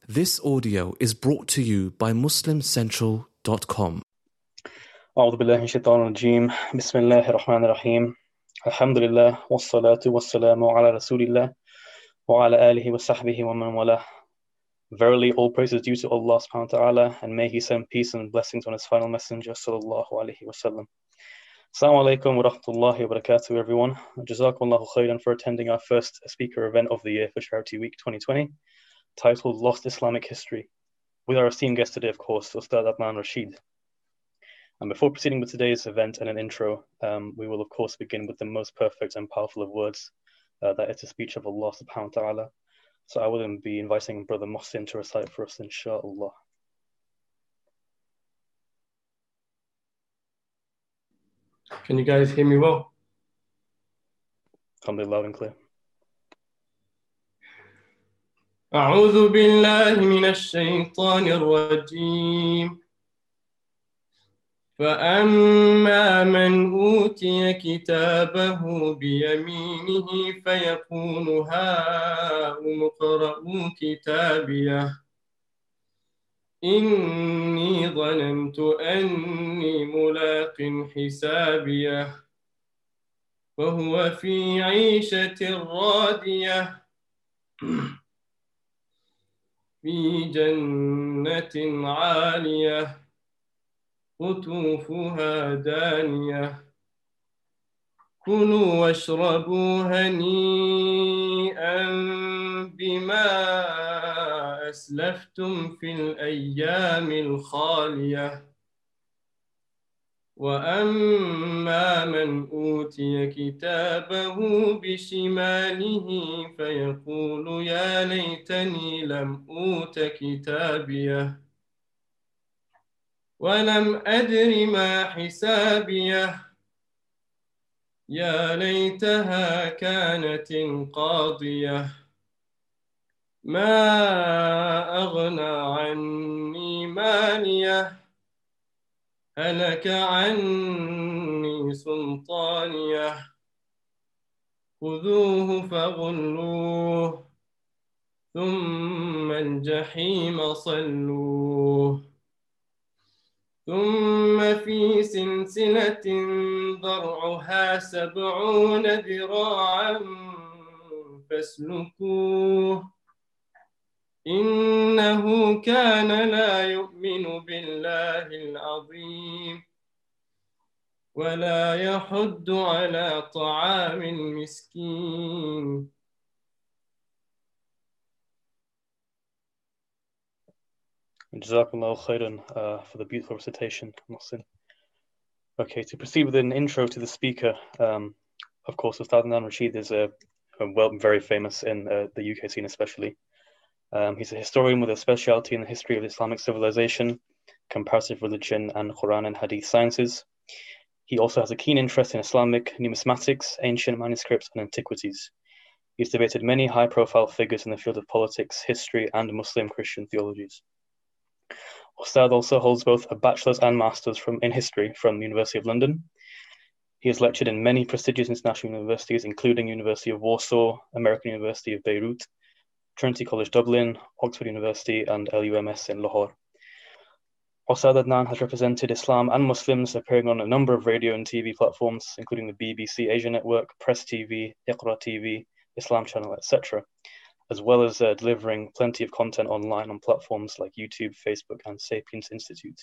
This audio is brought to you by MuslimCentral.com. أعوذ بالله من الشيطان الرجيم بسم الله الرحمن الرحيم الحمد لله والصلاة والسلام على رسول الله وعلى آله وصحبه ومن والاه. Verily all praise is due to Allah subhanahu wa ta'ala, and may He send peace and blessings on His final messenger sallallahu alayhi wa sallam. Assalamu alaikum wa rahmatullahi wa barakatuh, everyone. Jazakumullahu khairan for attending our first speaker event of the year for Charity Week 2020, titled Lost Islamic History, with our esteemed guest today, of course, Ustad Adnan Rashid. And before proceeding with today's event and an intro, we will of course begin with the most perfect and powerful of words, that is the speech of Allah subhanahu wa ta'ala. So I will be inviting Brother Mohsin to recite for us, inshaAllah. Can you guys hear me well? Alhamdulillah, loud and clear. أعوذ بالله من الشيطان الرجيم فأما من أوتي كتابه بيمينه فيقول هاؤم اقرءوا كتابيه إني ظننت أني ملاق حسابيه وهو في عيشة راضية في جنة عالية قطوفها دانية كلوا واشربوا هنيئا بما أسلفتم في الأيام الخالية وأما من أوتي كتابه بشماله فيقول يا ليتني لم أوت كتابيه ولم أدر ما حسابيه يا ليتها كانت القاضية ما أغنى عني ماليه هلك عني سلطانيه خذوه فغلوه ثم الجحيم صلوه ثم في سلسلة ضرعها 70 ذراعا فاسلكوه إنه كان لا يؤمن بالله العظيم ولا يحض على طعام المسكين. Jazakumullahu khairan for the beautiful recitation, Mohsin. Okay, to proceed with an intro to the speaker, of course, Ustad Adnan Rashid is very famous in the UK scene especially. He's a historian with a specialty in the history of Islamic civilization, comparative religion, and Quran and Hadith sciences. He also has a keen interest in Islamic numismatics, ancient manuscripts, and antiquities. He's debated many high-profile figures in the field of politics, history, and Muslim Christian theologies. Ustad also holds both a bachelor's and master's in history from the University of London. He has lectured in many prestigious international universities, including University of Warsaw, American University of Beirut, Trinity College Dublin, Oxford University, and LUMS in Lahore. Ustad Adnan has represented Islam and Muslims, appearing on a number of radio and TV platforms, including the BBC Asia Network, Press TV, Iqra TV, Islam Channel, etc., as well as delivering plenty of content online on platforms like YouTube, Facebook, and Sapiens Institute.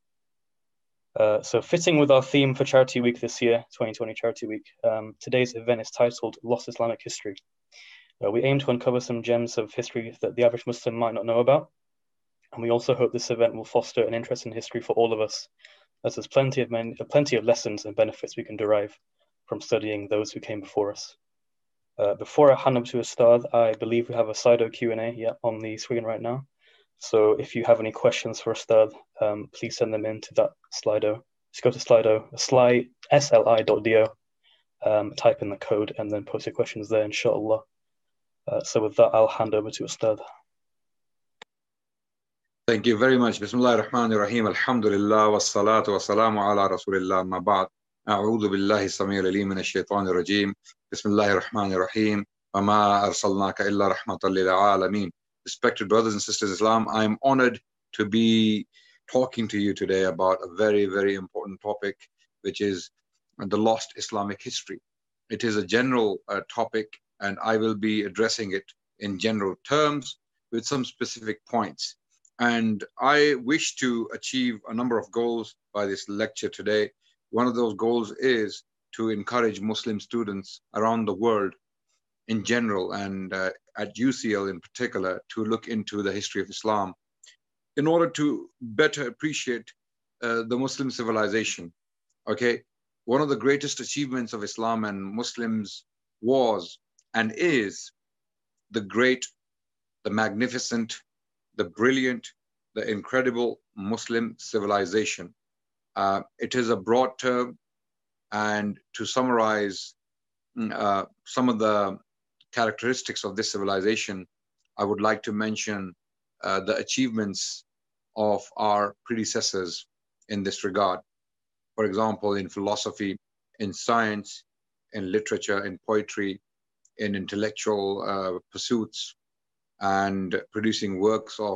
So fitting with our theme for Charity Week this year, 2020 Charity Week, today's event is titled Lost Islamic History. We aim to uncover some gems of history that the average Muslim might not know about, and we also hope this event will foster an interest in history for all of us, as there's plenty of lessons and benefits we can derive from studying those who came before us. Before I hand up to Ustad, I believe we have a Slido Q&A on the screen right now. So if you have any questions for Ustad, please send them in to that Slido. Just go to Slido, sli.do, type in the code, and then post your questions there, inshallah. So with that, I'll hand over to Ustad. Thank you very much. Bismillah ar-Rahman ar-Rahim. Alhamdulillah wa salatu wa salamu ala Rasulillah. Amma ba'd. أعوذ بالله السميع العليم من الشيطان الرجيم. بسم الله الرحمن الرحيم. وما أرسلناك إلا رحمة للعالمين. respected brothers and sisters in Islam, I'm honored to be talking to you today about a very, very important topic, which is the lost Islamic history. It is a general topic, and I will be addressing it in general terms with some specific points. And I wish to achieve a number of goals by this lecture today. One of those goals is to encourage Muslim students around the world in general, and at UCL in particular, to look into the history of Islam in order to better appreciate the Muslim civilization. Okay, one of the greatest achievements of Islam and Muslims was and is the great, the magnificent, the brilliant, the incredible Muslim civilization. It is a broad term, and to summarize some of the characteristics of this civilization, I would like to mention the achievements of our predecessors in this regard. For example, in philosophy, in science, in literature, in poetry, in intellectual pursuits, and producing works of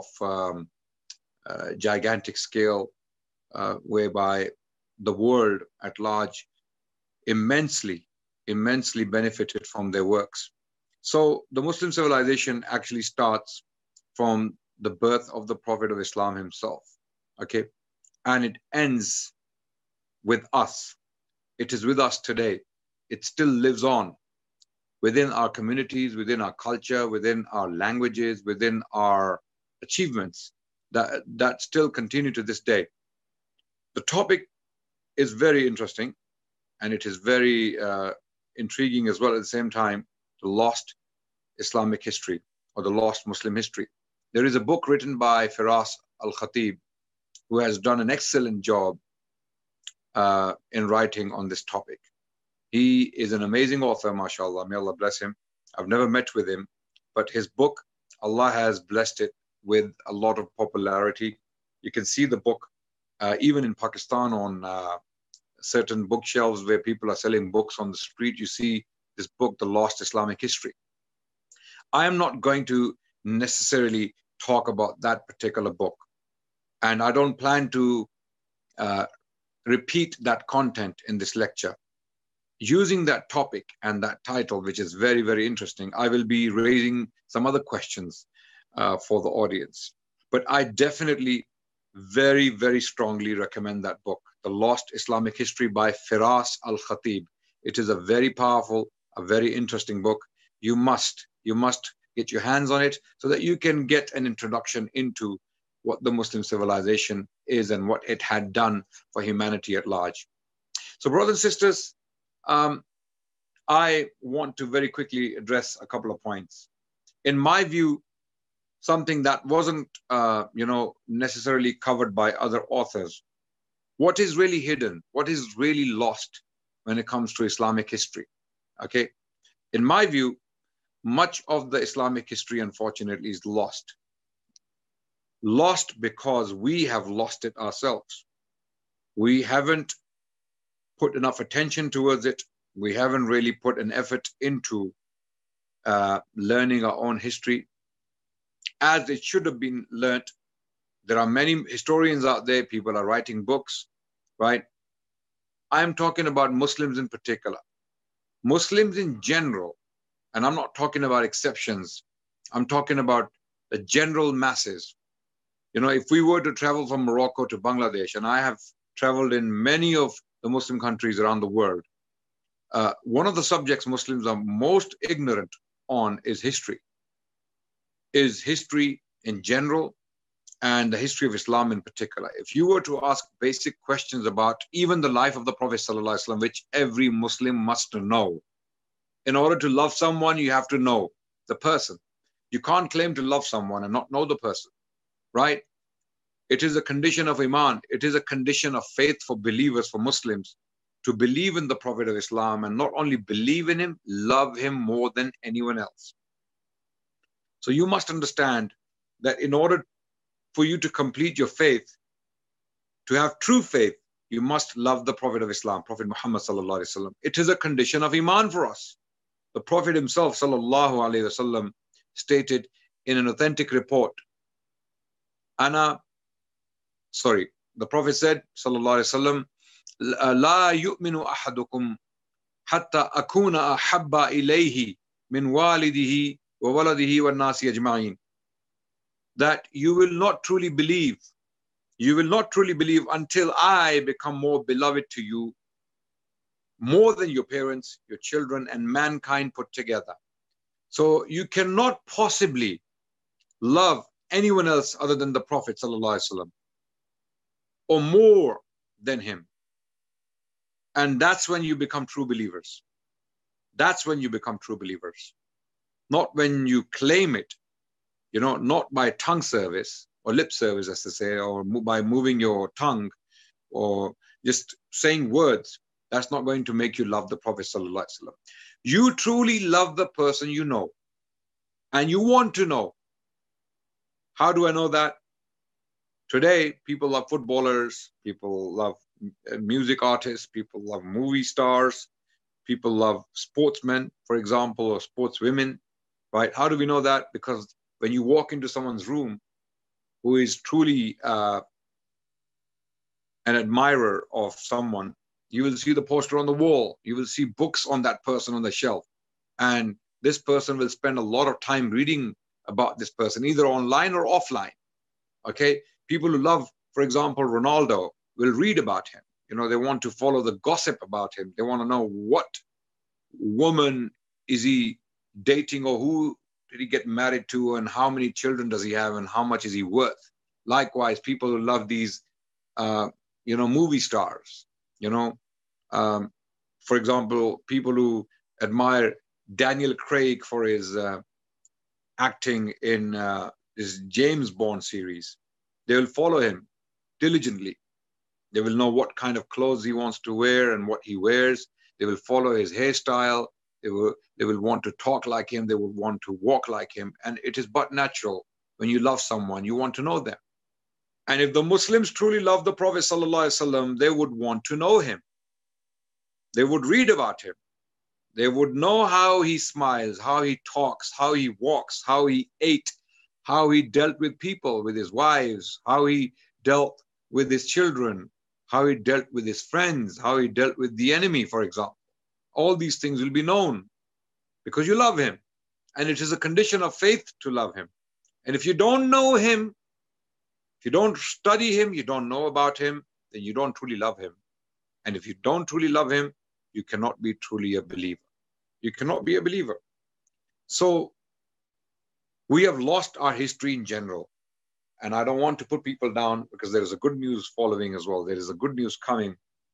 gigantic scale, whereby the world at large immensely benefited from their works. So the Muslim civilization actually starts from the birth of the Prophet of Islam himself, okay? And it ends with us. It is with us today. It still lives on within our communities, within our culture, within our languages, within our achievements that still continue to this day. The topic is very interesting, and it is very intriguing as well at the same time, the lost Islamic history or the lost Muslim history. There is a book written by Firas Al-Khatib, who has done an excellent job in writing on this topic. He is an amazing author, mashallah, may Allah bless him. I've never met with him, but his book, Allah has blessed it with a lot of popularity. You can see the book even in Pakistan on certain bookshelves where people are selling books on the street. You see this book, The Lost Islamic History. I am not going to necessarily talk about that particular book, and I don't plan to repeat that content in this lecture. Using that topic and that title, which is very, very interesting, I will be raising some other questions for the audience. But I definitely very, very strongly recommend that book, The Lost Islamic History by Firas Al-Khatib. It is a very powerful, a very interesting book. You must get your hands on it so that you can get an introduction into what the Muslim civilization is and what it had done for humanity at large. So brothers and sisters, I want to very quickly address a couple of points. In my view, something that wasn't necessarily covered by other authors. What is really hidden? What is really lost when it comes to Islamic history? Okay, in my view, much of the Islamic history, unfortunately, is lost. Lost because we have lost it ourselves. We haven't put enough attention towards it. We haven't really put an effort into learning our own history as it should have been learnt. There are many historians out there, people are writing books, right? I'm talking about Muslims in particular. Muslims in general, and I'm not talking about exceptions, I'm talking about the general masses. You know, if we were to travel from Morocco to Bangladesh, and I have traveled in many of the Muslim countries around the world, one of the subjects Muslims are most ignorant on is history. Is history in general and the history of Islam in particular. If you were to ask basic questions about even the life of the Prophet ﷺ, which every Muslim must know, in order to love someone, you have to know the person. You can't claim to love someone and not know the person, right? It is a condition of Iman. It is a condition of faith for believers, for Muslims, to believe in the Prophet of Islam, and not only believe in him, love him more than anyone else. So you must understand that in order for you to complete your faith, to have true faith, you must love the Prophet of Islam, Prophet Muhammad sallallahu alaihi wasallam. It is a condition of Iman for us. The Prophet himself sallallahu alaihi wasallam stated, in an authentic report, the Prophet said, sallallahu alaihi wasallam, la yu'minu ahadukum hatta akuna ahabba ilayhi min walidihi wa waladihi wa nasi ajma'in. That you will not truly believe until I become more beloved to you, more than your parents, your children, and mankind put together. So you cannot possibly love anyone else other than the Prophet ﷺ, or more than him. And that's when you become true believers. That's when you become true believers. Not when you claim it, not by tongue service or lip service, as they say, or by moving your tongue or just saying words. That's not going to make you love the Prophet ﷺ. You truly love the person you know, and you want to know. How do I know that? Today, people love footballers, people love music artists, people love movie stars, people love sportsmen, for example, or sportswomen, right? How do we know that? Because when you walk into someone's room who is truly an admirer of someone, you will see the poster on the wall. You will see books on that person on the shelf. And this person will spend a lot of time reading about this person, either online or offline. Okay? People who love, for example, Ronaldo will read about him. They want to follow the gossip about him. They want to know what woman is he dating, or who did he get married to, and how many children does he have, and how much is he worth. Likewise, people who love these, movie stars, for example, people who admire Daniel Craig for his acting in his James Bond series, they will follow him diligently. They will know what kind of clothes he wants to wear and what he wears. They will follow his hairstyle. They will want to talk like him. They will want to walk like him. And it is but natural. When you love someone, you want to know them. And if the Muslims truly love the Prophet ﷺ, they would want to know him. They would read about him. They would know how he smiles, how he talks, how he walks, how he ate, how he dealt with people, with his wives, how he dealt with his children, how he dealt with his friends, how he dealt with the enemy, for example. All these things will be known because you love him. And it is a condition of faith to love him. And if you don't know him, if you don't study him, you don't know about him, then you don't truly love him. And if you don't truly love him, you cannot be truly a believer. You cannot be a believer. So we have lost our history in general. And I don't want to put people down, because there is a good news following as well. There is a good news coming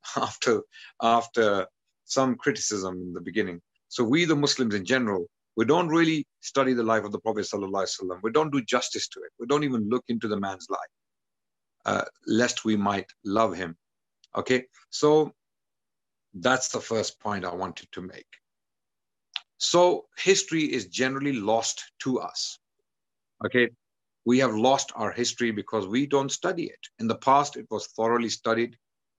after some criticism in the beginning. So we, the Muslims in general, we don't really study the life of the Prophet ﷺ. We don't do justice to it. We don't even look into the man's life, lest we might love him. Okay, so that's the first point I wanted to make. So history is generally lost to us. Okay, we have lost our history because we don't study it. In the past, it was thoroughly studied.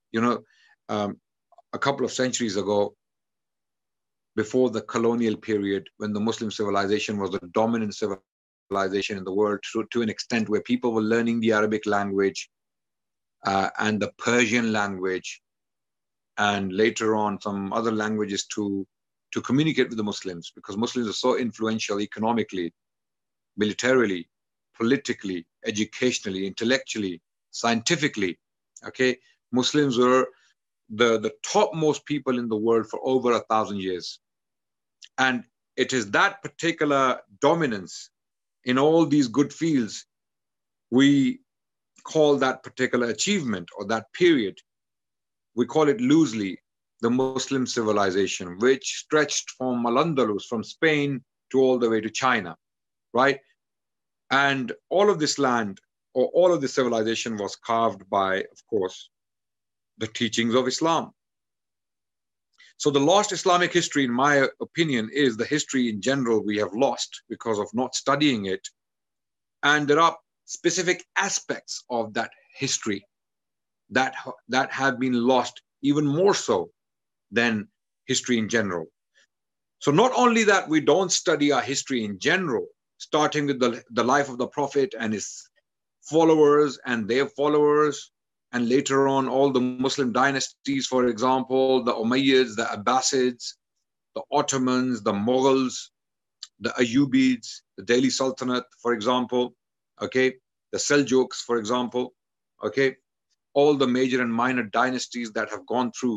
A couple of centuries ago, before the colonial period, when the Muslim civilization was the dominant civilization in the world, to an extent where people were learning the Arabic language and the Persian language, and later on some other languages to communicate with the Muslims, because Muslims are so influential economically, militarily, politically, educationally, intellectually, scientifically. Okay, Muslims were the topmost people in the world for over 1,000 years. And it is that particular dominance in all these good fields we call that particular achievement, or that period, we call it loosely the Muslim civilization, which stretched from Al-Andalus, from Spain, to all the way to China, right? And all of this land, or all of this civilization, was carved by, of course, the teachings of Islam. So the lost Islamic history, in my opinion, is the history in general we have lost because of not studying it. And there are specific aspects of that history that have been lost, even more so than history in general. So not only that we don't study our history in general, starting with the life of the Prophet and his followers and their followers, and later on all the Muslim dynasties, for example, the Umayyads, the Abbasids, the Ottomans, the Mughals, the Ayyubids, the Delhi Sultanate, for example, okay, the Seljuks, for example, okay, all the major and minor dynasties that have gone through,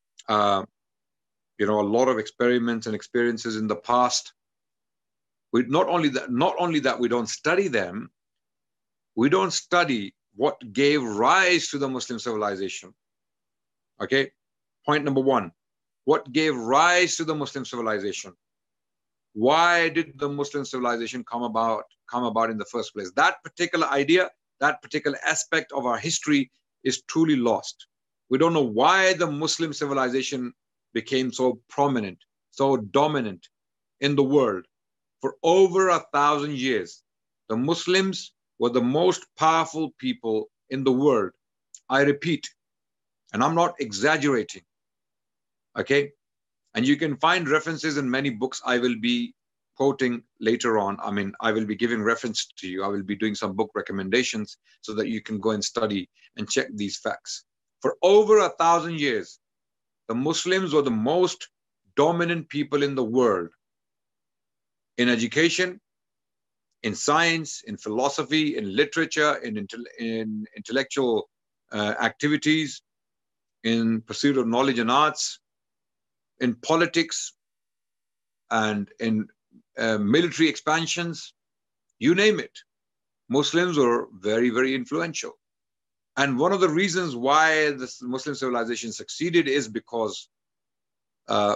a lot of experiments and experiences in the past. We not only that we don't study them, we don't study what gave rise to the Muslim civilization. Okay, point number one, what gave rise to the Muslim civilization? Why did the Muslim civilization come about in the first place? That particular idea, that particular aspect of our history is truly lost. We don't know why the Muslim civilization became so prominent, so dominant in the world. For over 1,000 years, the Muslims were the most powerful people in the world. I repeat, and I'm not exaggerating, okay? And you can find references in many books I will be quoting later on. I mean, I will be giving reference to you. I will be doing some book recommendations so that you can go and study and check these facts. For over 1,000 years, the Muslims were the most dominant people in the world. In education, in science, in philosophy, in literature, in intellectual activities, in pursuit of knowledge and arts, in politics, and in military expansions, you name it. Muslims were very, very influential. And one of the reasons why this Muslim civilization succeeded is because the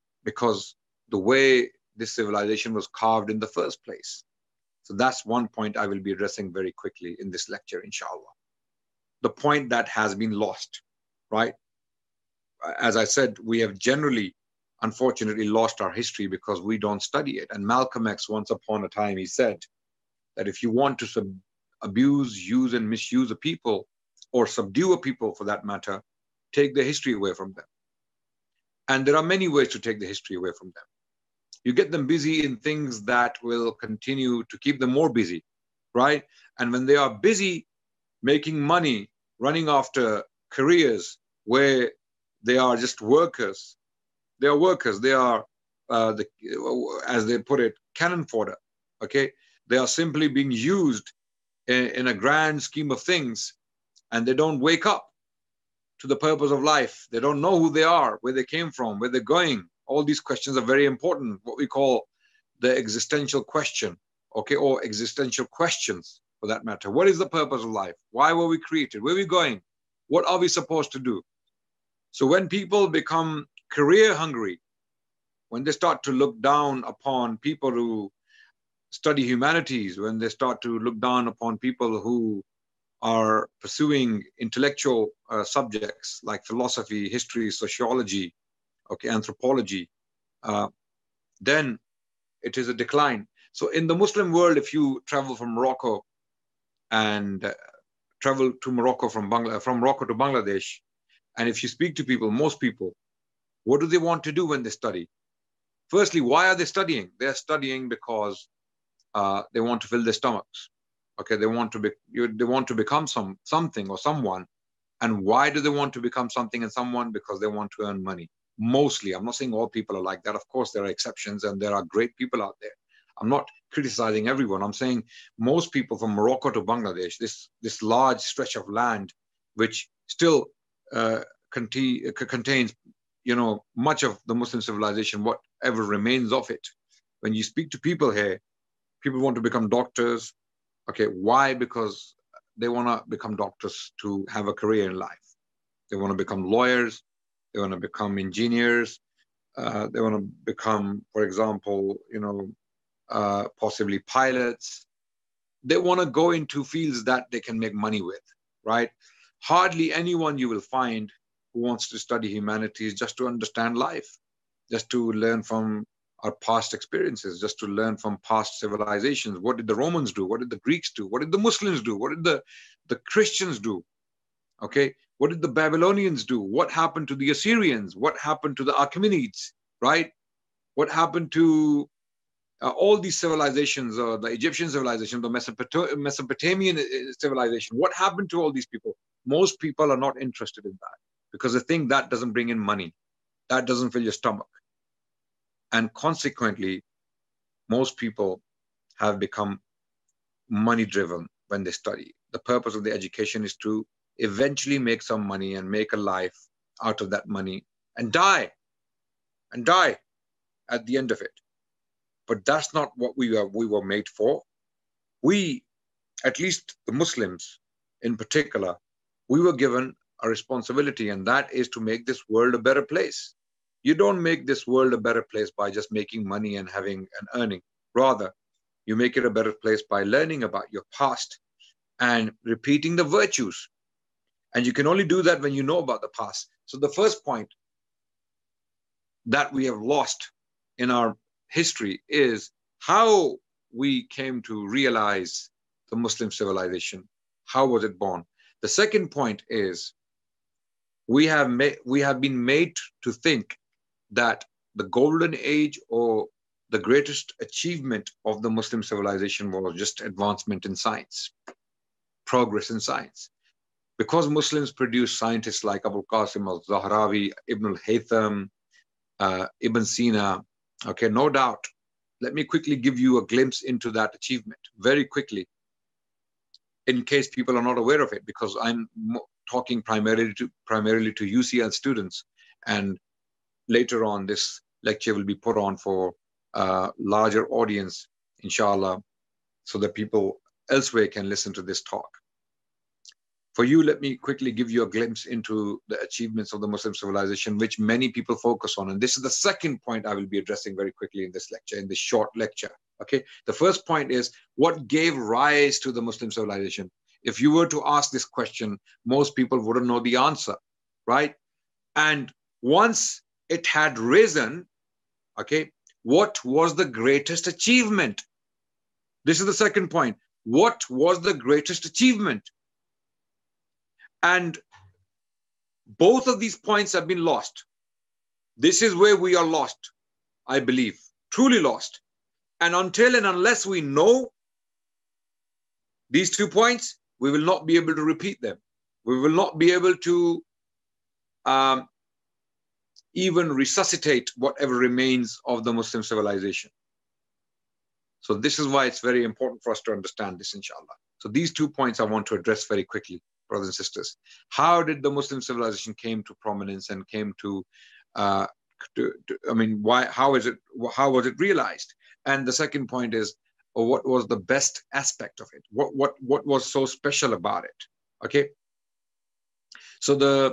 way this civilization was carved in the first place. So that's one point I will be addressing very quickly in this lecture, inshallah. The point that has been lost, right? As I said, we have generally, unfortunately, lost our history because we don't study it. And Malcolm X, once upon a time, he said that if you want to abuse, use, and misuse a people, or subdue a people for that matter, take the history away from them. And there are many ways to take the history away from them. You get them busy in things that will continue to keep them more busy, right? And when they are busy making money, running after careers where they are just workers, they are, as they put it, cannon fodder, okay? They are simply being used in a grand scheme of things, and they don't wake up to the purpose of life. They don't know who they are, where they came from, where they're going. All these questions are very important, what we call the existential question, okay, or existential questions for that matter. What is the purpose of life? Why were we created? Where are we going? What are we supposed to do? So when people become career hungry, when they start to look down upon people who study humanities, when they start to look down upon people who are pursuing intellectual subjects like philosophy, history, sociology, okay, anthropology, then it is a decline. So in the Muslim world, if you travel from Morocco and travel to Morocco from Morocco to Bangladesh, and if you speak to people, most people, what do they want to do when they study? Firstly, why are they studying? They're studying because they want to fill their stomachs. Okay, they want to become something or someone. And why do they want to become something and someone? Because they want to earn money. Mostly, I'm not saying all people are like that. Of course, there are exceptions and there are great people out there. I'm not criticizing everyone. I'm saying most people from Morocco to Bangladesh, this large stretch of land, which still contains, much of the Muslim civilization, whatever remains of it. When you speak to people here, people want to become doctors. Okay, why? Because they want to become doctors to have a career in life. They want to become lawyers. They want to become engineers. They want to become, for example, possibly pilots. They want to go into fields that they can make money with, right? Hardly anyone you will find who wants to study humanities just to understand life, just to learn from our past experiences, just to learn from past civilizations. What did the Romans do? What did the Greeks do? What did the Muslims do? What did the Christians do? Okay, what did the Babylonians do? What happened to the Assyrians? What happened to the Achaemenids, right? What happened to all these civilizations, the Egyptian civilization, the Mesopotamian civilization, what happened to all these people? Most people are not interested in that because they think that doesn't bring in money. That doesn't fill your stomach. And consequently, most people have become money driven when they study. The purpose of the education is to eventually make some money and make a life out of that money and die at the end of it. But that's not what we were made for. We, at least the Muslims in particular, we were given a responsibility, and that is to make this world a better place. You don't make this world a better place by just making money and having an earning. Rather, you make it a better place by learning about your past and repeating the virtues. And you can only do that when you know about the past. So the first point that we have lost in our history is how we came to realize the Muslim civilization. How was it born? The second point is we have been made to think that the golden age or the greatest achievement of the Muslim civilization was just advancement in science, progress in science. Because Muslims produced scientists like Abul Qasim al-Zahrawi, Ibn al-Haytham, Ibn Sina, okay, no doubt. Let me quickly give you a glimpse into that achievement very quickly, in case people are not aware of it, because I'm talking primarily to UCL students, and later on this lecture will be put on for a larger audience, inshallah, so that people elsewhere can listen to this talk. For you, let me quickly give you a glimpse into the achievements of the Muslim civilization, which many people focus on. And this is the second point I will be addressing very quickly in this lecture, in this short lecture. Okay. The first point is what gave rise to the Muslim civilization. If you were to ask this question, most people wouldn't know the answer, right? And once it had risen, okay, what was the greatest achievement? This is the second point. What was the greatest achievement? And both of these points have been lost. This is where we are lost, I believe, truly lost. And until and unless we know these 2 points, we will not be able to repeat them. We will not be able to even resuscitate whatever remains of the Muslim civilization. So this is why it's very important for us to understand this, inshallah. So these 2 points I want to address very quickly, brothers and sisters. How did the Muslim civilization came to prominence and came to, I mean, why? How was it realized? And the second point is, what was the best aspect of it? What was so special about it? Okay. So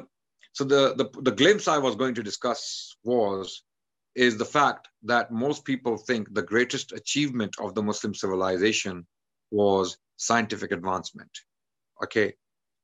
the glimpse I was going to discuss is the fact that most people think the greatest achievement of the Muslim civilization was scientific advancement. Okay.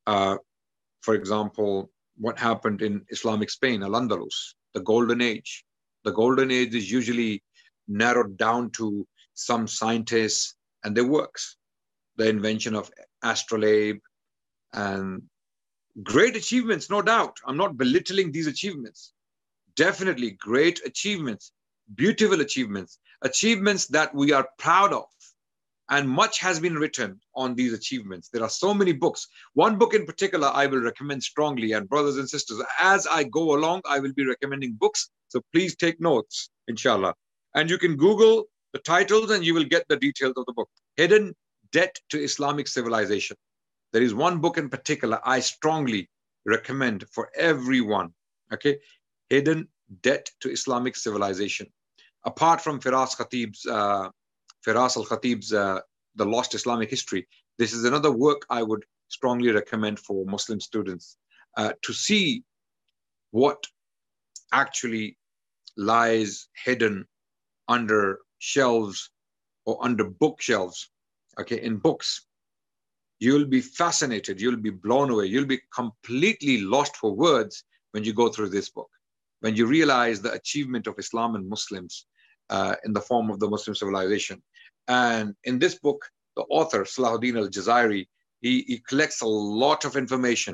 For example, what happened in Islamic Spain, Al-Andalus, the Golden Age. The Golden Age is usually narrowed down to some scientists and their works. The invention of astrolabe and great achievements, no doubt. I'm not belittling these achievements. Definitely great achievements, beautiful achievements, achievements that we are proud of. And much has been written on these achievements. There are so many books. One book in particular I will recommend strongly. And brothers and sisters, as I go along, I will be recommending books. So please take notes, inshallah. And you can Google the titles and you will get the details of the book. Hidden Debt to Islamic Civilization. There is one book in particular I strongly recommend for everyone. Okay, Hidden Debt to Islamic Civilization. Apart from Firas al-Khatib's The Lost Islamic History, this is another work I would strongly recommend for Muslim students to see what actually lies hidden under shelves or under bookshelves, okay, in books. You'll be fascinated, you'll be blown away, you'll be completely lost for words when you go through this book, when you realize the achievement of Islam and Muslims in the form of the Muslim civilization. And in this book, the author, Salahuddin al-Jazairi, he collects a lot of information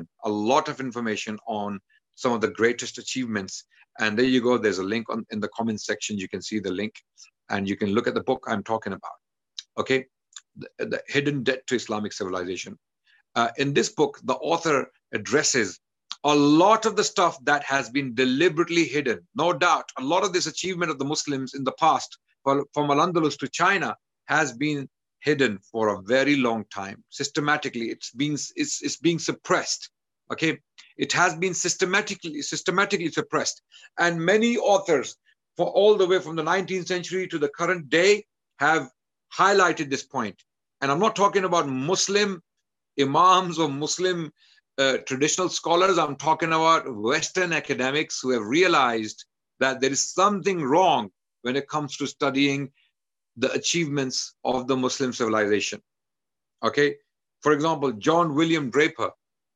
on some of the greatest achievements. And there you go, there's a link in the comment section, you can see the link. And you can look at the book I'm talking about. Okay, the Hidden Debt to Islamic Civilization. In this book, the author addresses a lot of the stuff that has been deliberately hidden. No doubt, a lot of this achievement of the Muslims in the past, from Al-Andalus to China, has been hidden for a very long time. Systematically, it's being suppressed. Okay, it has been systematically suppressed. And many authors, for all the way from the 19th century to the current day, have highlighted this point. And I'm not talking about Muslim imams or Muslim traditional scholars. I'm talking about Western academics who have realized that there is something wrong when it comes to studying the achievements of the Muslim civilization. Okay, for example, John William Draper,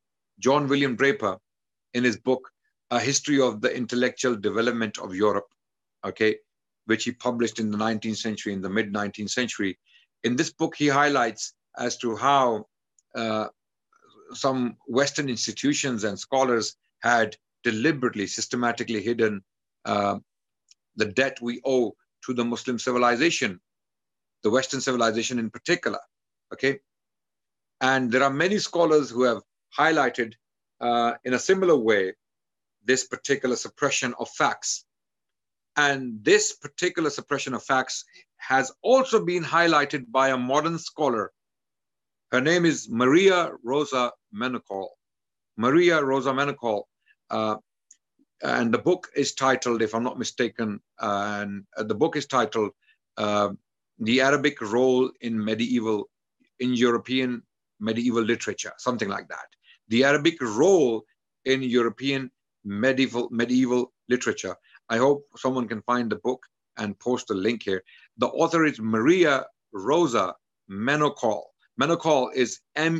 in his book, A History of the Intellectual Development of Europe, okay, which he published in the 19th century, in the mid-19th century. In this book, he highlights as to how some Western institutions and scholars had deliberately, systematically hidden the debt we owe to the Muslim civilization, the Western civilization in particular, okay? And there are many scholars who have highlighted in a similar way this particular suppression of facts. And this particular suppression of facts has also been highlighted by a modern scholar. Her name is Maria Rosa Menoncourt. And the book is titled, if I'm not mistaken, the book is titled The Arabic Role in European Medieval Literature, something like that. The Arabic Role in European medieval literature. I hope someone can find the book and post a link here. The author is Maria Rosa Menoncourt. Menoncourt is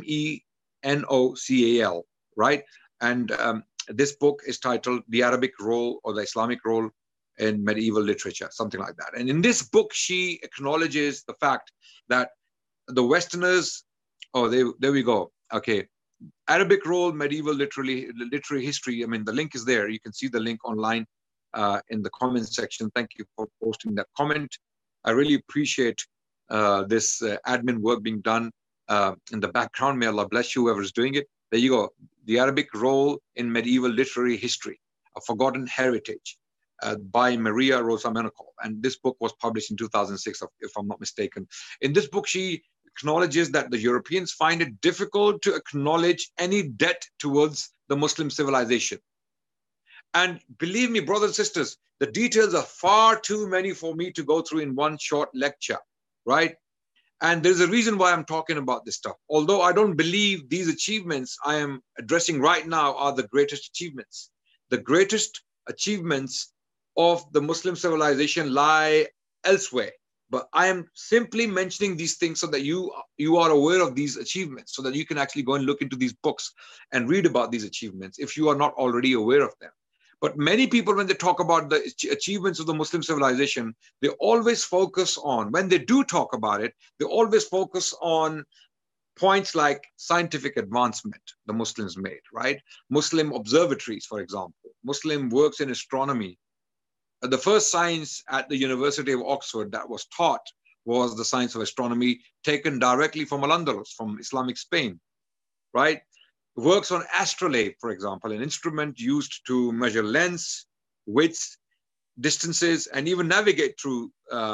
M-E-N-O-C-A-L, right? And this book is titled The Arabic Role or the Islamic Role in Medieval Literature, something like that. And in this book, she acknowledges the fact that the Westerners, there we go. Okay. Arabic Role, Medieval Literary History. I mean, the link is there. You can see the link online in the comment section. Thank you for posting that comment. I really appreciate this admin work being done in the background. May Allah bless you, whoever is doing it. There you go. The Arabic Role in Medieval Literary History, A Forgotten Heritage by Maria Rosa Menoncourt. And this book was published in 2006, if I'm not mistaken. In this book, she acknowledges that the Europeans find it difficult to acknowledge any debt towards the Muslim civilization. And believe me, brothers and sisters, the details are far too many for me to go through in one short lecture, right? And there's a reason why I'm talking about this stuff. Although I don't believe these achievements I am addressing right now are the greatest achievements. The greatest achievements of the Muslim civilization lie elsewhere. But I am simply mentioning these things so that you are aware of these achievements, so that you can actually go and look into these books and read about these achievements if you are not already aware of them. But many people, when they talk about the achievements of the Muslim civilization, they always focus on, when they do talk about it, they always focus on points like scientific advancement the Muslims made, right? Muslim observatories, for example, Muslim works in astronomy. The first science at the University of Oxford that was taught was the science of astronomy, taken directly from Al-Andalus, from Islamic Spain, right? Works on astrolabe, for example, an instrument used to measure lengths, widths, distances, and even navigate through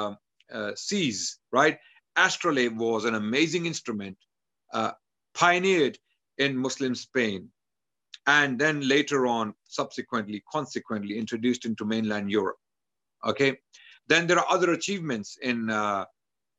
seas, right? Astrolabe was an amazing instrument pioneered in Muslim Spain, and then later on, consequently introduced into mainland Europe. Okay, then there are other achievements in other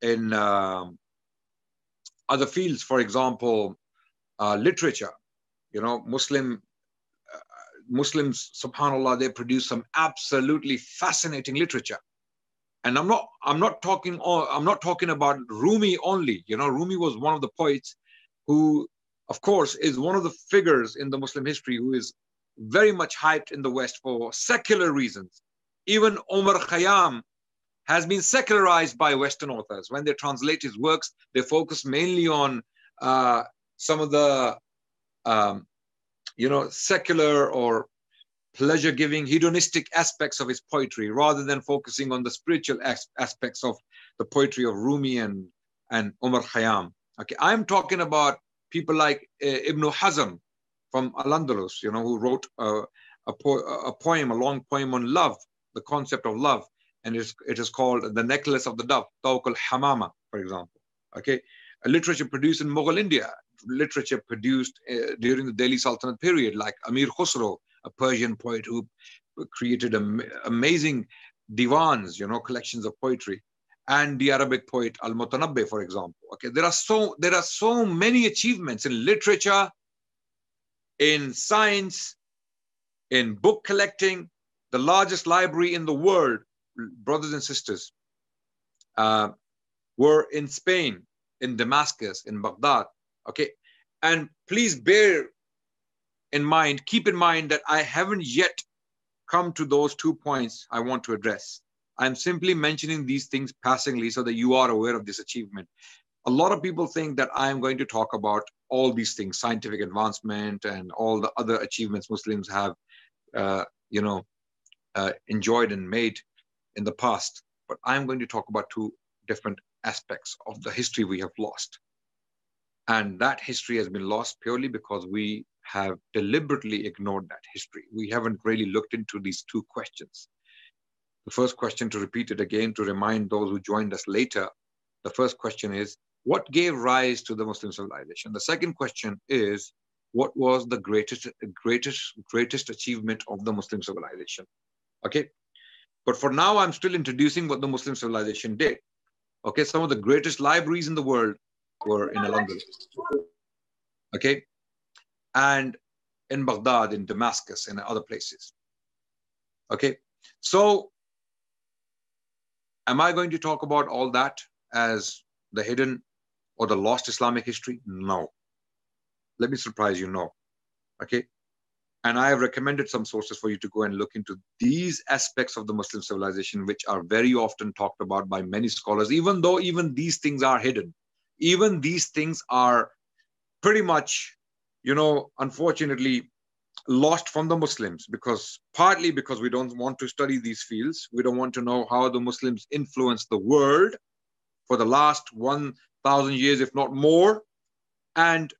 fields. For example, literature. You know, Muslims, subhanallah, they produce some absolutely fascinating literature. And I'm not talking about Rumi only. You know, Rumi was one of the poets who, of course, is one of the figures in the Muslim history who is very much hyped in the West for secular reasons. Even Omar Khayyam has been secularized by Western authors. When they translate his works, they focus mainly on some of the, secular or pleasure-giving, hedonistic aspects of his poetry, rather than focusing on the spiritual aspects of the poetry of Rumi and Umar Khayyam. Okay, I'm talking about people like Ibn Hazm from Al-Andalus, who wrote a poem, a long poem on love, the concept of love, and it is called The Necklace of the Dove, Tawq al-Hamama, for example. Okay, a literature produced in Mughal India, literature produced during the Delhi Sultanate period, like Amir Khusro, a Persian poet who created amazing divans, collections of poetry, and the Arabic poet Al-Mutanabbi, for example. Okay, there are so many achievements in literature, in science, in book collecting. The largest library in the world, brothers and sisters, were in Spain, in Damascus, in Baghdad. Okay, and please keep in mind that I haven't yet come to those 2 points I want to address. I'm simply mentioning these things passingly so that you are aware of this achievement. A lot of people think that I am going to talk about all these things, scientific advancement and all the other achievements Muslims have, enjoyed and made in the past. But I'm going to talk about 2 different aspects of the history we have lost. And that history has been lost purely because we have deliberately ignored that history. We haven't really looked into these 2 questions. The first question, to repeat it again, to remind those who joined us later, the first question is, what gave rise to the Muslim civilization? The second question is, what was the greatest achievement of the Muslim civilization? Okay, but for now, I'm still introducing what the Muslim civilization did. Okay, some of the greatest libraries in the world were in Al-Andalus. Okay, and in Baghdad, in Damascus, and other places. Okay, so am I going to talk about all that as the hidden or the lost Islamic history? No. Let me surprise you, no. Okay, and I have recommended some sources for you to go and look into these aspects of the Muslim civilization, which are very often talked about by many scholars, even though even these things are hidden. Even these things are pretty much, unfortunately, lost from the Muslims, partly because we don't want to study these fields. We don't want to know how the Muslims influenced the world for the last 1,000 years, if not more. And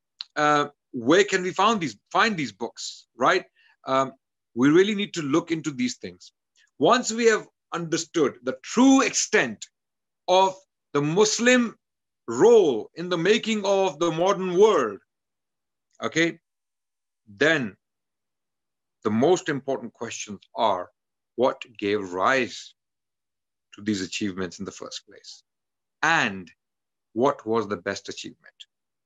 where can we find these books, right? We really need to look into these things. Once we have understood the true extent of the Muslim role in the making of the modern world, okay, then the most important questions are, what gave rise to these achievements in the first place? And what was the best achievement?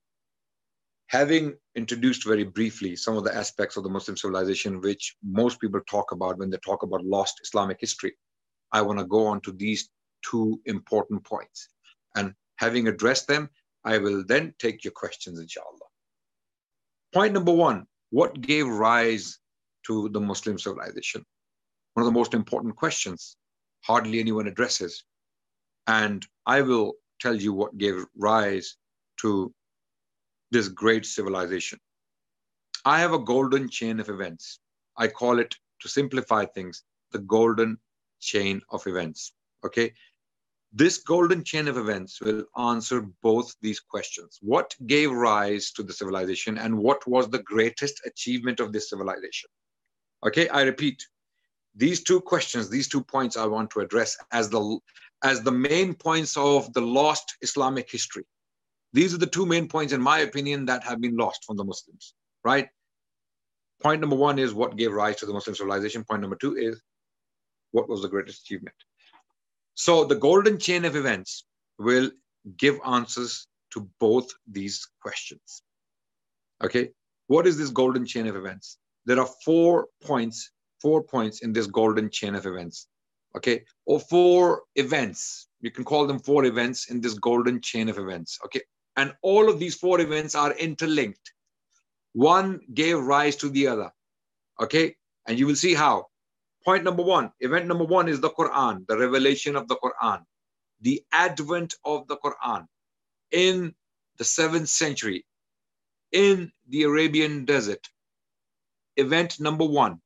Having introduced very briefly some of the aspects of the Muslim civilization, which most people talk about when they talk about lost Islamic history, I want to go on to these 2 important points. And having addressed them, I will then take your questions, inshallah. Point number 1, what gave rise to the Muslim civilization? One of the most important questions, hardly anyone addresses. And I will tell you what gave rise to this great civilization. I have a golden chain of events. I call it, to simplify things, the golden chain of events. Okay, this golden chain of events will answer both these questions. What gave rise to the civilization, and what was the greatest achievement of this civilization? Okay, I repeat, these 2 questions, these 2 points I want to address as the main points of the lost Islamic history. These are the 2 main points, in my opinion, that have been lost from the Muslims, right? Point number 1 is what gave rise to the Muslim civilization. Point number 2 is what was the greatest achievement. So the golden chain of events will give answers to both these questions. Okay, what is this golden chain of events? There are 4 points in this golden chain of events. Okay, or 4 events. You can call them 4 events in this golden chain of events. Okay, and all of these 4 events are interlinked. One gave rise to the other. Okay, and you will see how. Point number 1, event number 1 is the Quran, the revelation of the Quran, the advent of the Quran in the 7th century in the Arabian desert. Event number 1.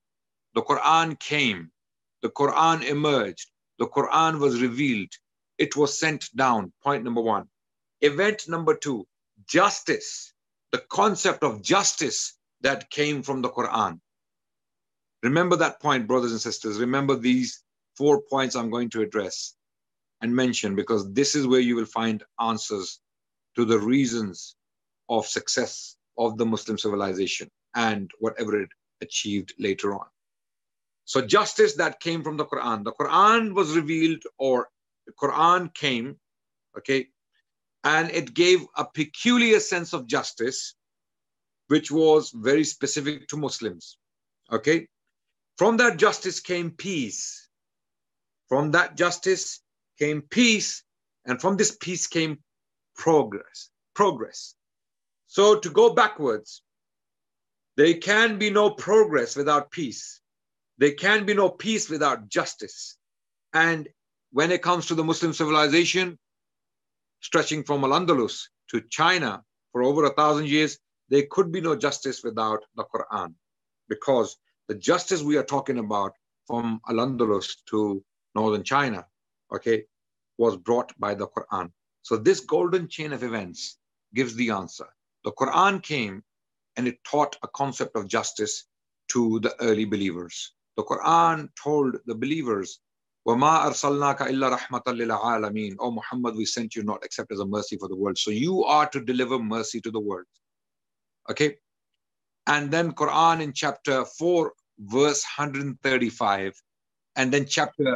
The Quran came. The Quran emerged. The Quran was revealed. It was sent down. Point number one. Event number two, justice. The concept of justice that came from the Quran. Remember that point, brothers and sisters. Remember these 4 points I'm going to address and mention, because this is where you will find answers to the reasons of success of the Muslim civilization and whatever it achieved later on. So justice that came from the Quran. The Quran was revealed, or the Quran came, okay, and it gave a peculiar sense of justice, which was very specific to Muslims, okay? From that justice came peace. From that justice came peace, and from this peace came progress. So to go backwards, there can be no progress without peace. There can be no peace without justice. And when it comes to the Muslim civilization, stretching from Al-Andalus to China for over 1,000 years, there could be no justice without the Quran, because the justice we are talking about from Al-Andalus to northern China, okay, was brought by the Quran. So this golden chain of events gives the answer. The Quran came and it taught a concept of justice to the early believers. The Quran told the believers, وَمَا أَرْسَلْنَاكَ إِلَّا رَحْمَةً لِلْعَالَمِينَ. Oh Muhammad, we sent you not except as a mercy for the world. So you are to deliver mercy to the world. Okay? And then Quran in chapter 4, verse 135, and then chapter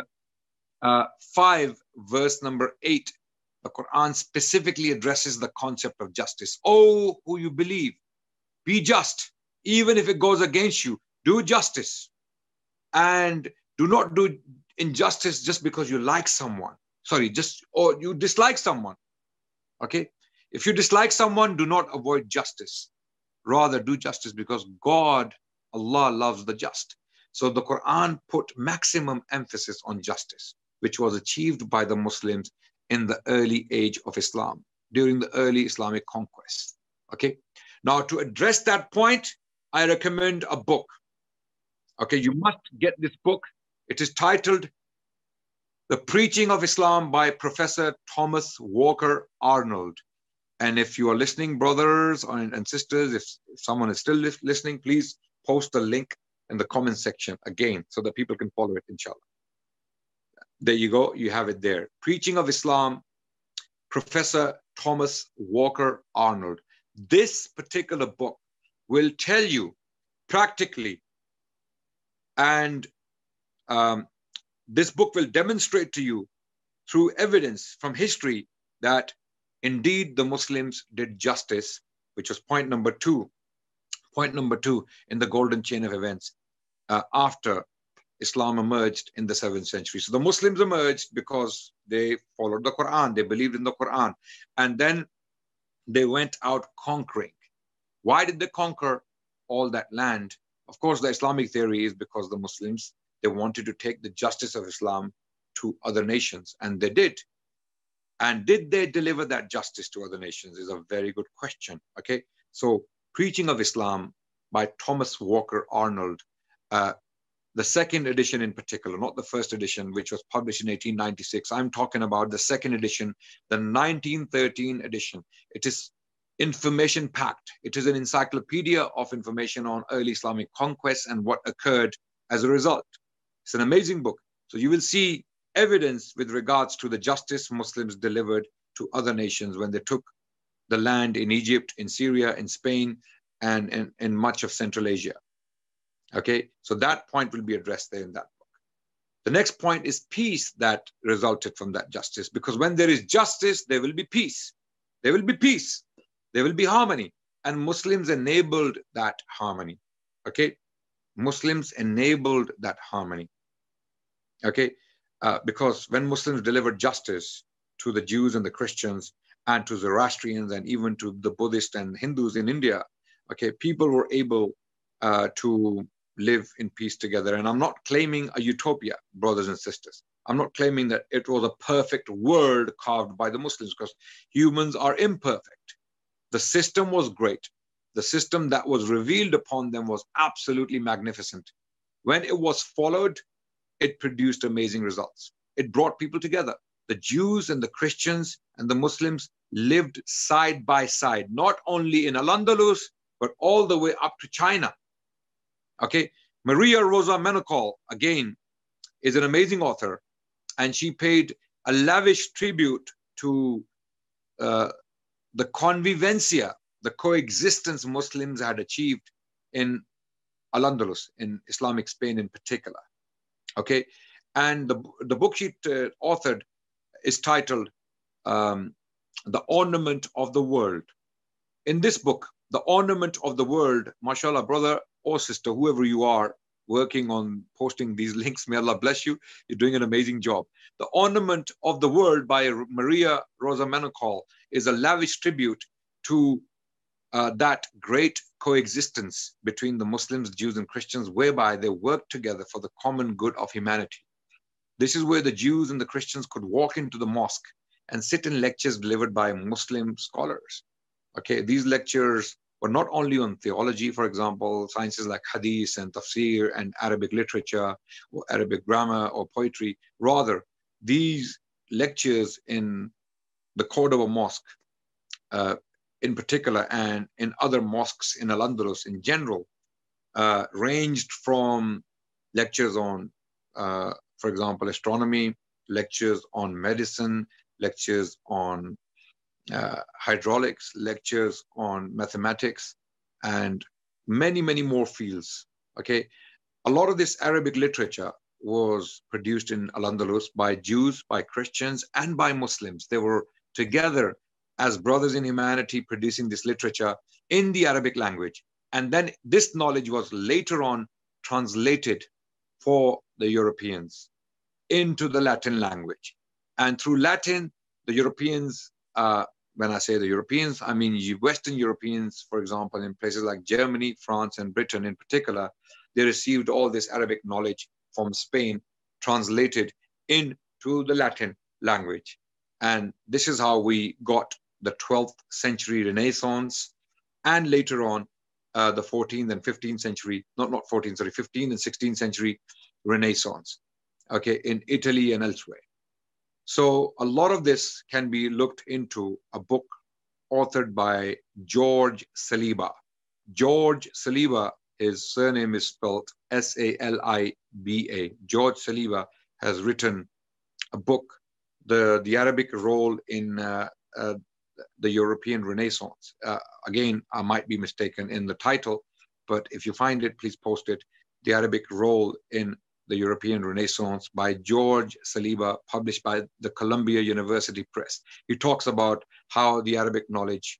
5, verse number 8, the Quran specifically addresses the concept of justice. Oh, who you believe, be just. Even if it goes against you, do justice. And do not do injustice just because you like someone. Or you dislike someone. Okay? If you dislike someone, do not avoid justice. Rather, do justice, because God, Allah, loves the just. So the Quran put maximum emphasis on justice, which was achieved by the Muslims in the early age of Islam, during the early Islamic conquest. Okay? Now, to address that point, I recommend a book. Okay, you must get this book. It is titled The Preaching of Islam by Professor Thomas Walker Arnold. And if you are listening, brothers and sisters, if someone is still listening, please post the link in the comment section again so that people can follow it, inshallah. There you go. You have it there. Preaching of Islam, Professor Thomas Walker Arnold. This particular book will tell you practically, and this book will demonstrate to you through evidence from history that indeed the Muslims did justice, which was point number two in the golden chain of events after Islam emerged in the 7th century. So the Muslims emerged because they followed the Quran, they believed in the Quran, and then they went out conquering. Why did they conquer all that land? Of course, the Islamic theory is because the Muslims, they wanted to take the justice of Islam to other nations, and they did. And did they deliver that justice to other nations is a very good question, okay? So, Preaching of Islam by Thomas Walker Arnold, the second edition in particular, not the first edition, which was published in 1896. I'm talking about the second edition, the 1913 edition. It is information packed. It is an encyclopedia of information on early Islamic conquests and what occurred as a result. It's an amazing book. So you will see evidence with regards to the justice Muslims delivered to other nations when they took the land in Egypt, in Syria, in Spain, and in much of Central Asia. Okay, so that point will be addressed there in that book. The next point is peace that resulted from that justice, because when there is justice, there will be peace. There will be peace. There will be harmony. And Muslims enabled that harmony. Okay, Muslims enabled that harmony. Okay, because when Muslims delivered justice to the Jews and the Christians and to Zoroastrians and even to the Buddhists and Hindus in India, okay, people were able to live in peace together. And I'm not claiming a utopia, brothers and sisters. I'm not claiming that it was a perfect world carved by the Muslims, because humans are imperfect. The system was great. The system that was revealed upon them was absolutely magnificent. when it was followed, it produced amazing results. It brought people together. The Jews and the Christians and the Muslims lived side by side, not only in Al-Andalus, but all the way up to China. Okay, Maria Rosa Menocol, again, is an amazing author, and she paid a lavish tribute to the convivencia, the coexistence Muslims had achieved in Al-Andalus, in Islamic Spain in particular. Okay, and the book she authored is titled The Ornament of the World. In this book, The Ornament of the World, mashallah, brother or sister, whoever you are working on posting these links, may Allah bless you. You're doing an amazing job. The Ornament of the World by Maria Rosa Menocol is a lavish tribute to that great coexistence between the Muslims, Jews, and Christians, whereby they work together for the common good of humanity. This is where the Jews and the Christians could walk into the mosque and sit in lectures delivered by Muslim scholars. Okay, these lectures were not only on theology, for example, sciences like hadith and tafsir and Arabic literature or Arabic grammar or poetry. Rather, these lectures in the Cordoba Mosque, in particular, and in other mosques in Al-Andalus in general, ranged from lectures on, for example, astronomy, lectures on medicine, lectures on hydraulics, lectures on mathematics, and many, many more fields. Okay, a lot of this Arabic literature was produced in Al-Andalus by Jews, by Christians, and by Muslims. They were together as brothers in humanity producing this literature in the Arabic language. And then this knowledge was later on translated for the Europeans into the Latin language. And through Latin, the Europeans, when I say the Europeans, I mean Western Europeans, for example, in places like Germany, France, and Britain in particular, they received all this Arabic knowledge from Spain, translated into the Latin language. And this is how we got the 12th century Renaissance, and later on, the 14th and 15th century, not 14th, sorry, 15th and 16th century Renaissance, okay, in Italy and elsewhere. So a lot of this can be looked into a book authored by George Saliba. George Saliba, his surname is spelled S-A-L-I-B-A. George Saliba has written a book, the Arabic role in the European Renaissance. Again, I might be mistaken in the title, but if you find it, please post it. The Arabic Role in the European Renaissance by George Saliba, published by the Columbia University Press. He talks about how the Arabic knowledge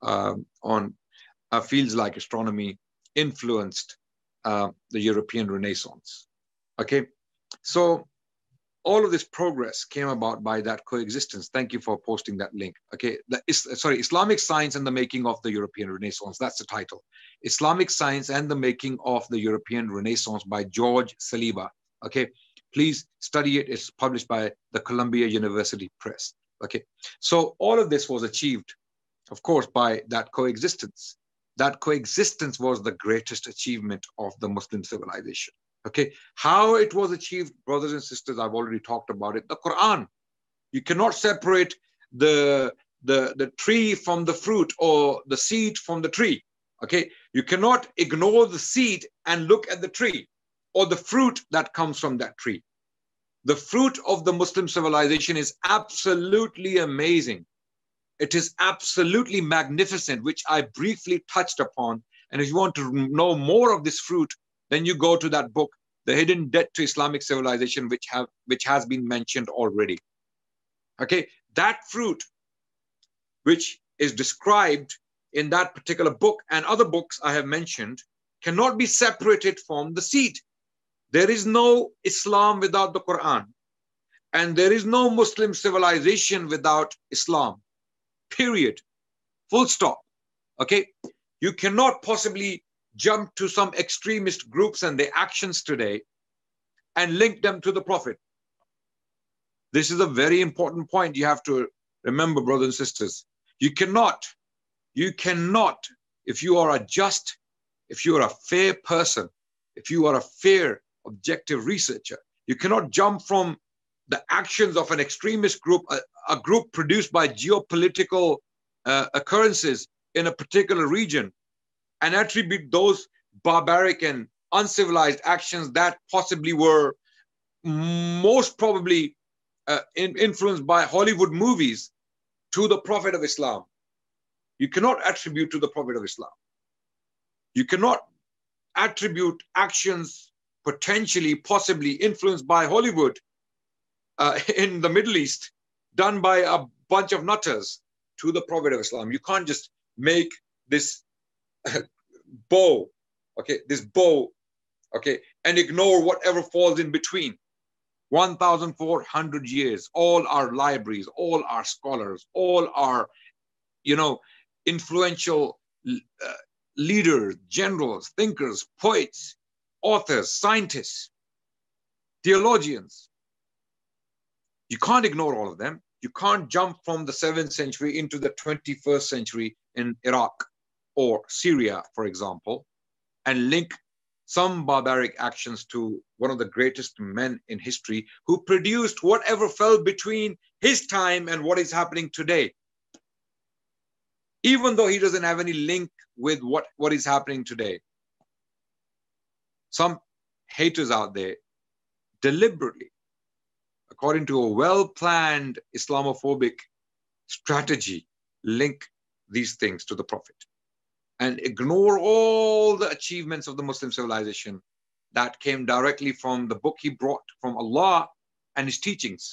on fields like astronomy influenced the European Renaissance. Okay, so all of this progress came about by that coexistence. Thank you for posting that link. Okay, Islamic Science and the Making of the European Renaissance. That's the title. Islamic Science and the Making of the European Renaissance by George Saliba. Okay, please study it. It's published by the Columbia University Press. Okay, so all of this was achieved, of course, by that coexistence. That coexistence was the greatest achievement of the Muslim civilization. Okay, how it was achieved, brothers and sisters, I've already talked about it. The Quran. You cannot separate the tree from the fruit, or the seed from the tree. Okay, you cannot ignore the seed and look at the tree, or the fruit that comes from that tree. The fruit of the Muslim civilization is absolutely amazing. It is absolutely magnificent, which I briefly touched upon. And if you want to know more of this fruit, then you go to that book, The Hidden Debt to Islamic Civilization, which has been mentioned already. Okay, that fruit, which is described in that particular book and other books I have mentioned, cannot be separated from the seed. There is no Islam without the Quran, and there is no Muslim civilization without Islam, period, full stop. Okay, you cannot possibly jump to some extremist groups and their actions today and link them to the Prophet. This is a very important point you have to remember, brothers and sisters. You cannot, if you are a just, if you are a fair person, if you are a fair objective researcher. You cannot jump from the actions of an extremist group, a group produced by geopolitical occurrences in a particular region, and attribute those barbaric and uncivilized actions that possibly were most probably influenced by Hollywood movies to the Prophet of Islam. You cannot attribute to the Prophet of Islam. You cannot attribute actions potentially, possibly influenced by Hollywood in the Middle East, done by a bunch of nutters, to the Prophet of Islam. You can't just make this bow, okay, and ignore whatever falls in between. 1,400 years, all our libraries, all our scholars, all our, influential leaders, generals, thinkers, poets, authors, scientists, theologians. You can't ignore all of them. You can't jump from the 7th century into the 21st century in Iraq or Syria, for example, and link some barbaric actions to one of the greatest men in history who produced whatever fell between his time and what is happening today. Even though he doesn't have any link with what is happening today. Some haters out there deliberately, according to a well-planned Islamophobic strategy, link these things to the Prophet and ignore all the achievements of the Muslim civilization that came directly from the book he brought from Allah and his teachings.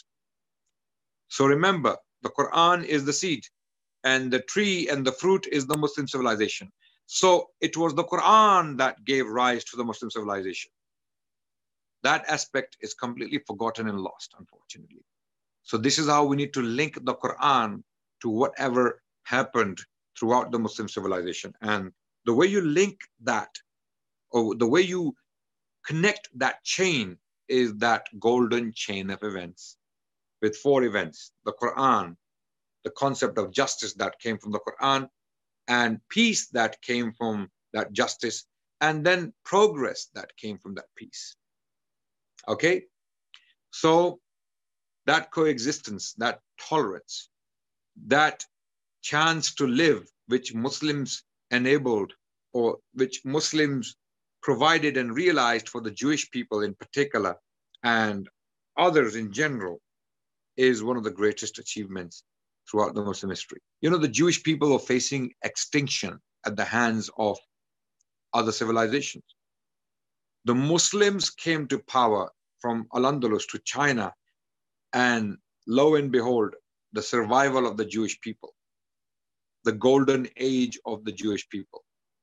So remember, the Quran is the seed, and the tree and the fruit is the Muslim civilization. So it was the Quran that gave rise to the Muslim civilization. That aspect is completely forgotten and lost, unfortunately. So this is how we need to link the Quran to whatever happened throughout the Muslim civilization. And the way you link that, or the way you connect that chain, is that golden chain of events with 4 events: the Quran, the concept of justice that came from the Quran, and peace that came from that justice, and then progress that came from that peace. Okay? So that coexistence, that tolerance, that chance to live, which Muslims enabled, or which Muslims provided and realized for the Jewish people in particular, and others in general, is one of the greatest achievements throughout the Muslim history. The Jewish people are facing extinction at the hands of other civilizations. The Muslims came to power from Al-Andalus to China, and lo and behold, the survival of the Jewish people, the golden age of the Jewish people,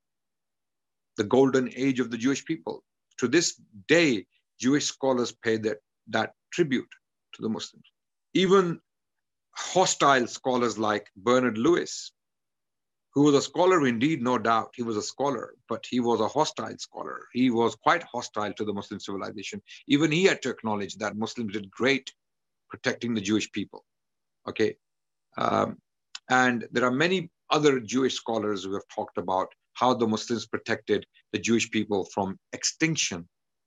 the golden age of the Jewish people. To this day, Jewish scholars pay that tribute to the Muslims. Even hostile scholars like Bernard Lewis, who was a scholar indeed, no doubt, he was a scholar, but he was a hostile scholar. He was quite hostile to the Muslim civilization. Even he had to acknowledge that Muslims did great protecting the Jewish people. Okay, and there are many other Jewish scholars who have talked about how the Muslims protected the Jewish people from extinction.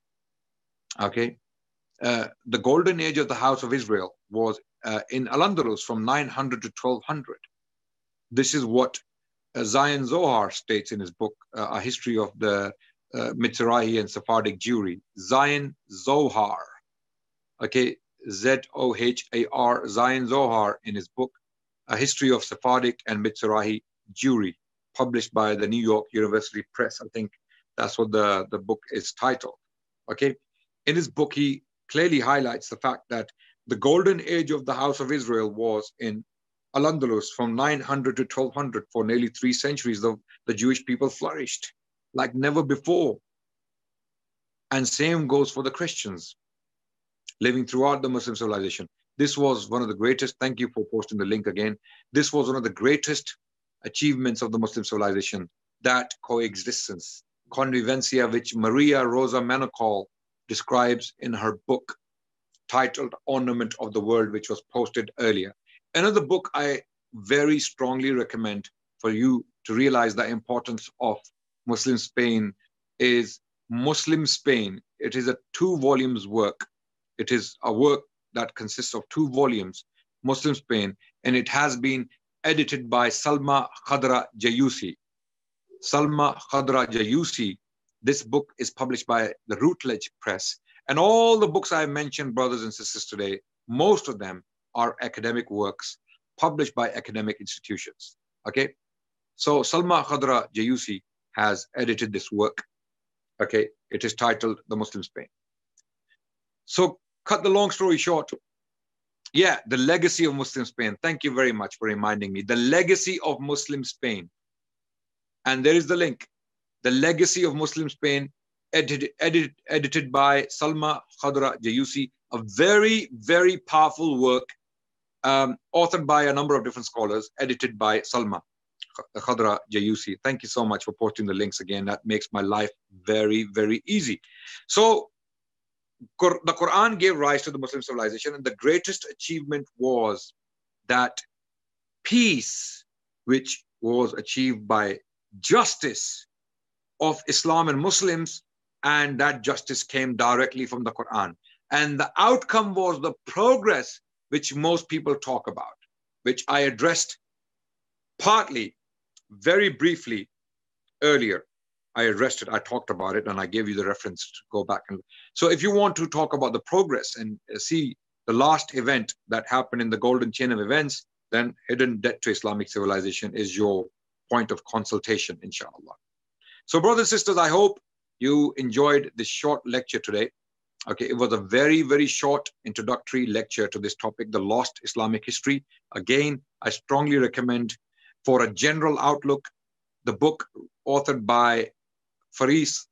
Okay, the golden age of the House of Israel was in Al-Andalus from 900 to 1200. This is what Zion Zohar states in his book, A History of the Mizrahi and Sephardic Jewry. Zion Zohar, okay, Z-O-H-A-R, Zion Zohar, in his book, A History of Sephardic and Mizrahi Jewry, published by the New York University Press. I think that's what the book is titled. Okay, in his book, he clearly highlights the fact that the golden age of the House of Israel was in Al-Andalus from 900 to 1200. For nearly 3 centuries, the Jewish people flourished like never before. And same goes for the Christians living throughout the Muslim civilization. This was one of the greatest, thank you for posting the link again. This was one of the greatest achievements of the Muslim civilization, that coexistence, convivencia, which Maria Rosa Menachol describes in her book titled Ornament of the World, which was posted earlier. Another book I very strongly recommend for you to realize the importance of Muslim Spain is Muslim Spain, it is a 2 volumes work. It is a work that consists of 2 volumes, Muslim Spain, and it has been edited by Salma Khadra Jayusi. Salma Khadra Jayusi. This book is published by the Routledge Press. And all the books I mentioned, brothers and sisters, today, most of them are academic works published by academic institutions. Okay, so Salma Khadra Jayusi has edited this work. Okay, it is titled The Muslim Spain. So, cut the long story short, yeah, the legacy of Muslim Spain. Thank you very much for reminding me. The legacy of Muslim Spain. And there is the link. The legacy of Muslim Spain, edited by Salma Khadra Jayusi, a very, very powerful work, authored by a number of different scholars, edited by Salma Khadra Jayusi. Thank you so much for posting the links again. That makes my life very, very easy. So, the Quran gave rise to the Muslim civilization, and the greatest achievement was that peace, which was achieved by justice of Islam and Muslims, and that justice came directly from the Quran. And the outcome was the progress which most people talk about, which I addressed partly, very briefly earlier. I addressed it, I talked about it, and I gave you the reference to go back. And so if you want to talk about the progress and see the last event that happened in the golden chain of events, then Hidden Debt to Islamic Civilization is your point of consultation, inshallah. So brothers and sisters, I hope you enjoyed this short lecture today. Okay, it was a very, very short introductory lecture to this topic, the lost Islamic history. Again, I strongly recommend, for a general outlook, the book authored by Firas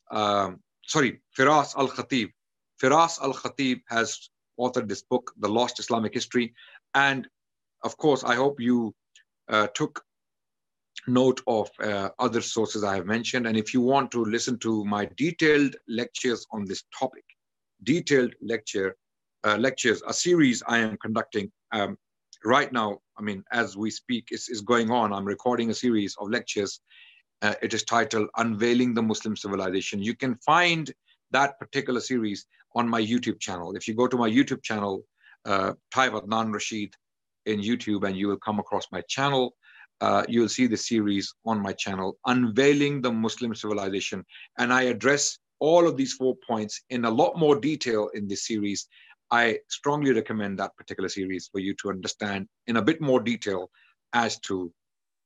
Al-Khatib. Firas Al-Khatib has authored this book, The Lost Islamic History. And of course, I hope you took note of other sources I have mentioned. And if you want to listen to my detailed lectures on this topic, detailed lectures, a series I am conducting right now, I mean, as we speak, is going on. I'm recording a series of lectures. It is titled Unveiling the Muslim Civilization. You can find that particular series on my YouTube channel. If you go to my YouTube channel, type Adnan Rashid in YouTube, and you will come across my channel. You'll see the series on my channel, Unveiling the Muslim Civilization. And I address all of these 4 points in a lot more detail in this series. I strongly recommend that particular series for you to understand in a bit more detail as to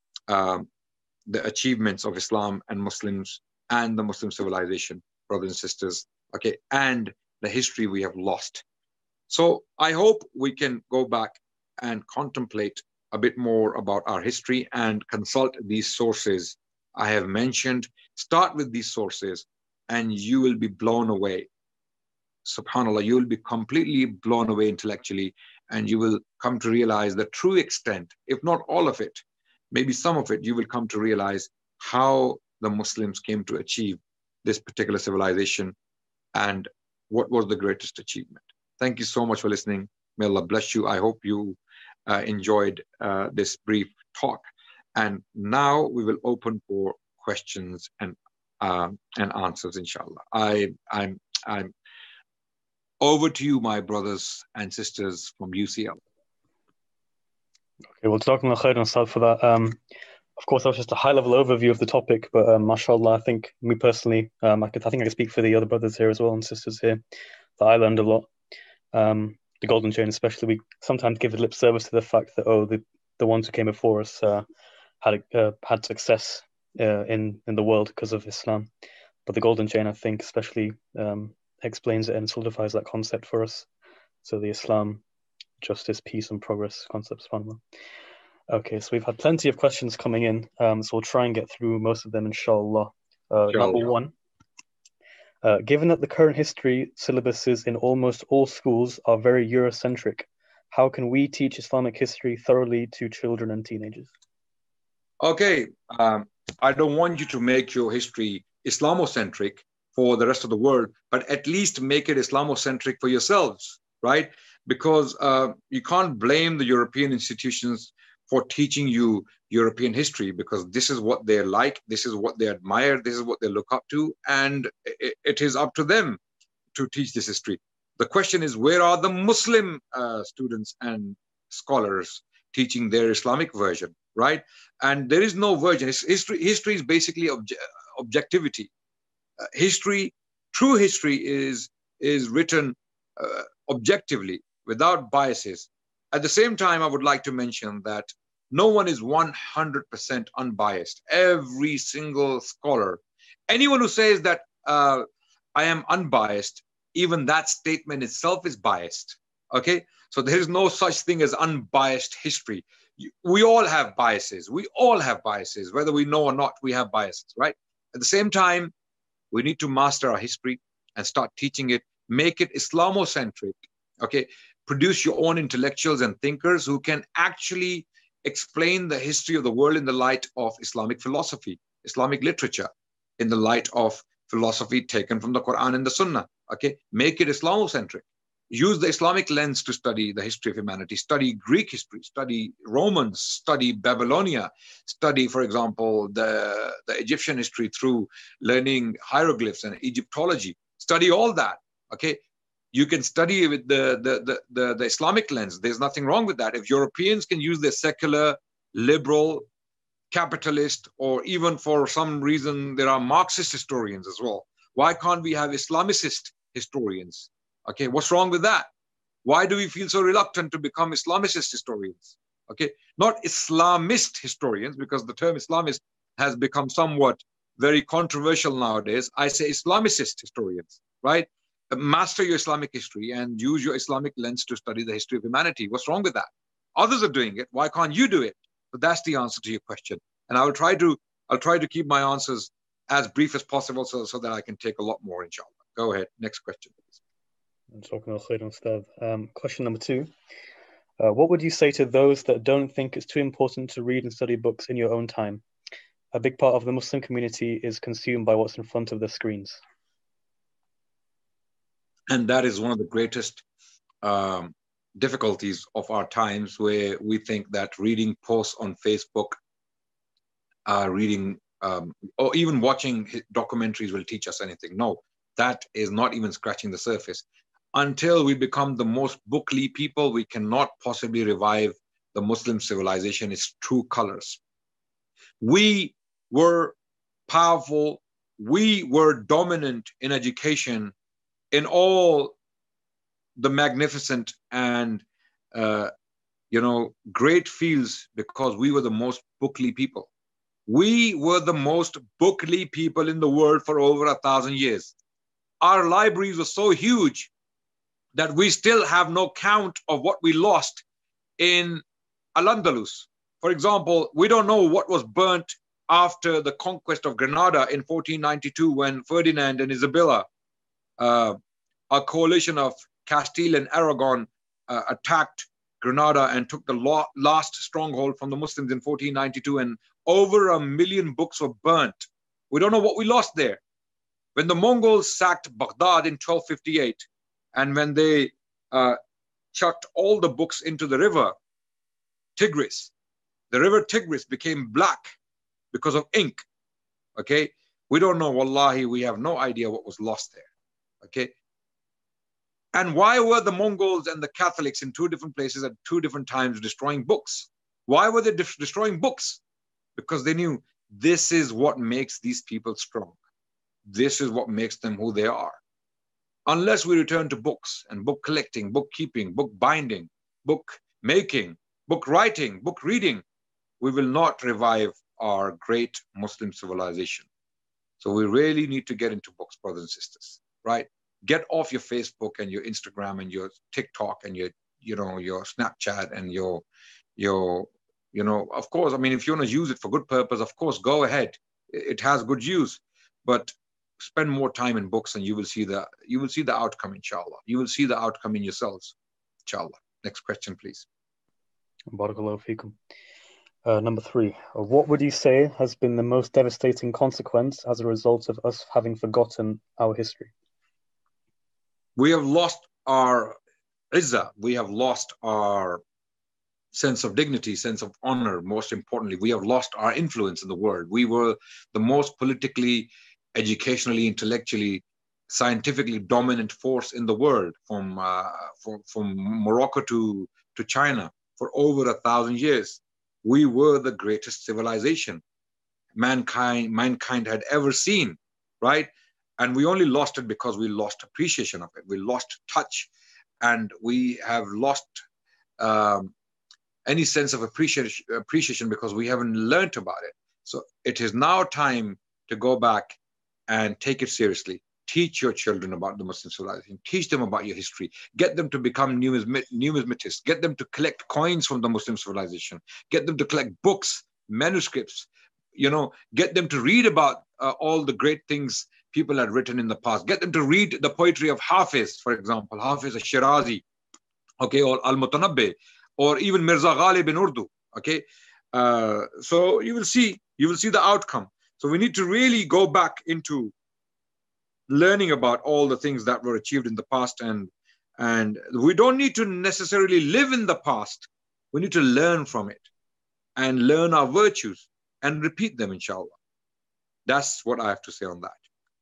the achievements of Islam and Muslims and the Muslim civilization, brothers and sisters, okay, and the history we have lost. So I hope we can go back and contemplate a bit more about our history and consult these sources I have mentioned. Start with these sources and you will be blown away. SubhanAllah, you will be completely blown away intellectually, and you will come to realize the true extent, if not all of it, maybe some of it, you will come to realize how the Muslims came to achieve this particular civilization and what was the greatest achievement. Thank you so much for listening. May Allah bless you. I hope you enjoyed this brief talk. And now we will open for questions and answers, inshallah. I'm over to you, my brothers and sisters from UCL. Okay, well, Jazakumullah khairan, Ustad, for that. Of course, that was just a high-level overview of the topic, but mashallah, I think me personally, I think I can speak for the other brothers here as well and sisters here, that I learned a lot. The Golden Chain especially, we sometimes give a lip service to the fact that, the ones who came before us had success in the world because of Islam. But the Golden Chain, I think, especially explains it and solidifies that concept for us. So the Islam, justice, peace, and progress concepts. Okay, so we've had plenty of questions coming in, so we'll try and get through most of them, inshallah. Number one, given that the current history syllabuses in almost all schools are very Eurocentric, how can we teach Islamic history thoroughly to children and teenagers? Okay, I don't want you to make your history Islamocentric for the rest of the world, but at least make it Islamocentric for yourselves, right? Because you can't blame the European institutions for teaching you European history, because this is what they're like, this is what they admire, this is what they look up to, and it is up to them to teach this history. The question is, where are the Muslim students and scholars teaching their Islamic version, right? And there is no version. History is basically objectivity. True history is written objectively, without biases. At the same time, I would like to mention that no one is 100% unbiased. Every single scholar, anyone who says that I am unbiased, even that statement itself is biased. Okay, so there is no such thing as unbiased history. We all have biases. We all have biases, whether we know or not. We have biases, right? At the same time, we need to master our history and start teaching it. Make it Islamocentric. Okay, produce your own intellectuals and thinkers who can actually explain the history of the world in the light of Islamic philosophy, Islamic literature, in the light of philosophy taken from the Quran and the Sunnah. Okay, make it Islamocentric. Use the Islamic lens to study the history of humanity. Study Greek history, study Romans, study Babylonia, study, for example, the Egyptian history through learning hieroglyphs and Egyptology. Study all that. Okay, you can study with the Islamic lens. There's nothing wrong with that. If Europeans can use their secular, liberal, capitalist, or even for some reason there are Marxist historians as well, why can't we have Islamicist historians? Okay, what's wrong with that? Why do we feel so reluctant to become Islamicist historians? Okay, not Islamist historians, because the term Islamist has become somewhat very controversial nowadays. I say Islamicist historians, right? Master your Islamic history and use your Islamic lens to study the history of humanity. What's wrong with that? Others are doing it. Why can't you do it? But that's the answer to your question. And I'll try to keep my answers as brief as possible so that I can take a lot more, inshallah. Go ahead. Next question, please. Question number 2. What would you say to those that don't think it's too important to read and study books in your own time? A big part of the Muslim community is consumed by what's in front of their screens. And that is one of the greatest difficulties of our times, where we think that reading posts on Facebook, or even watching documentaries will teach us anything. No, that is not even scratching the surface. Until we become the most bookly people, we cannot possibly revive the Muslim civilization, its true colors. We were powerful. We were dominant in education, in all the magnificent and great fields, because we were the most bookly people. We were the most bookly people in the world for over 1,000 years. Our libraries were so huge that we still have no count of what we lost in Al-Andalus. For example, we don't know what was burnt after the conquest of Granada in 1492, when Ferdinand and Isabella, a coalition of Castile and Aragon, attacked Granada and took the last stronghold from the Muslims in 1492, and over 1 million books were burnt. We don't know what we lost there. When the Mongols sacked Baghdad in 1258, and when they chucked all the books into the river Tigris, the river Tigris became black because of ink. Okay, we don't know. Wallahi, we have no idea what was lost there. Okay. And why were the Mongols and the Catholics in 2 different places at 2 different times destroying books? Why were they destroying books? Because they knew this is what makes these people strong. This is what makes them who they are. Unless we return to books and book collecting, book keeping, book binding, book making, book writing, book reading, we will not revive our great Muslim civilization. So we really need to get into books, brothers and sisters, right? Get off your Facebook and your Instagram and your TikTok and your Snapchat and your of course, I mean, if you want to use it for good purpose, of course, go ahead. It has good use, but spend more time in books and you will see the outcome, inshallah. You will see the outcome in yourselves, inshallah. Next question, please. Barakallahu feekum. Number 3, what would you say has been the most devastating consequence as a result of us having forgotten our history? We have lost our izzah. We have lost our sense of dignity, sense of honor. Most importantly, we have lost our influence in the world. We were the most politically, educationally, intellectually scientifically dominant force in the world, from Morocco to China for over 1,000 years. We were the greatest civilization mankind had ever seen, right? And we only lost it because we lost appreciation of it. We lost touch, and we have lost any sense of appreciation because we haven't learned about it. So it is now time to go back and take it seriously. Teach your children about the Muslim civilization. Teach them about your history. Get them to become numismatists. Get them to collect coins from the Muslim civilization. Get them to collect books, manuscripts. Get them to read about all the great things people had written in the past. Get them to read the poetry of Hafiz, for example, Hafiz al-Shirazi, okay, or Al-Mutanabbi, or even Mirza Ghalib in Urdu, okay. So you will see the outcome. So we need to really go back into learning about all the things that were achieved in the past, and we don't need to necessarily live in the past. We need to learn from it and learn our virtues and repeat them, inshallah. That's what I have to say on that.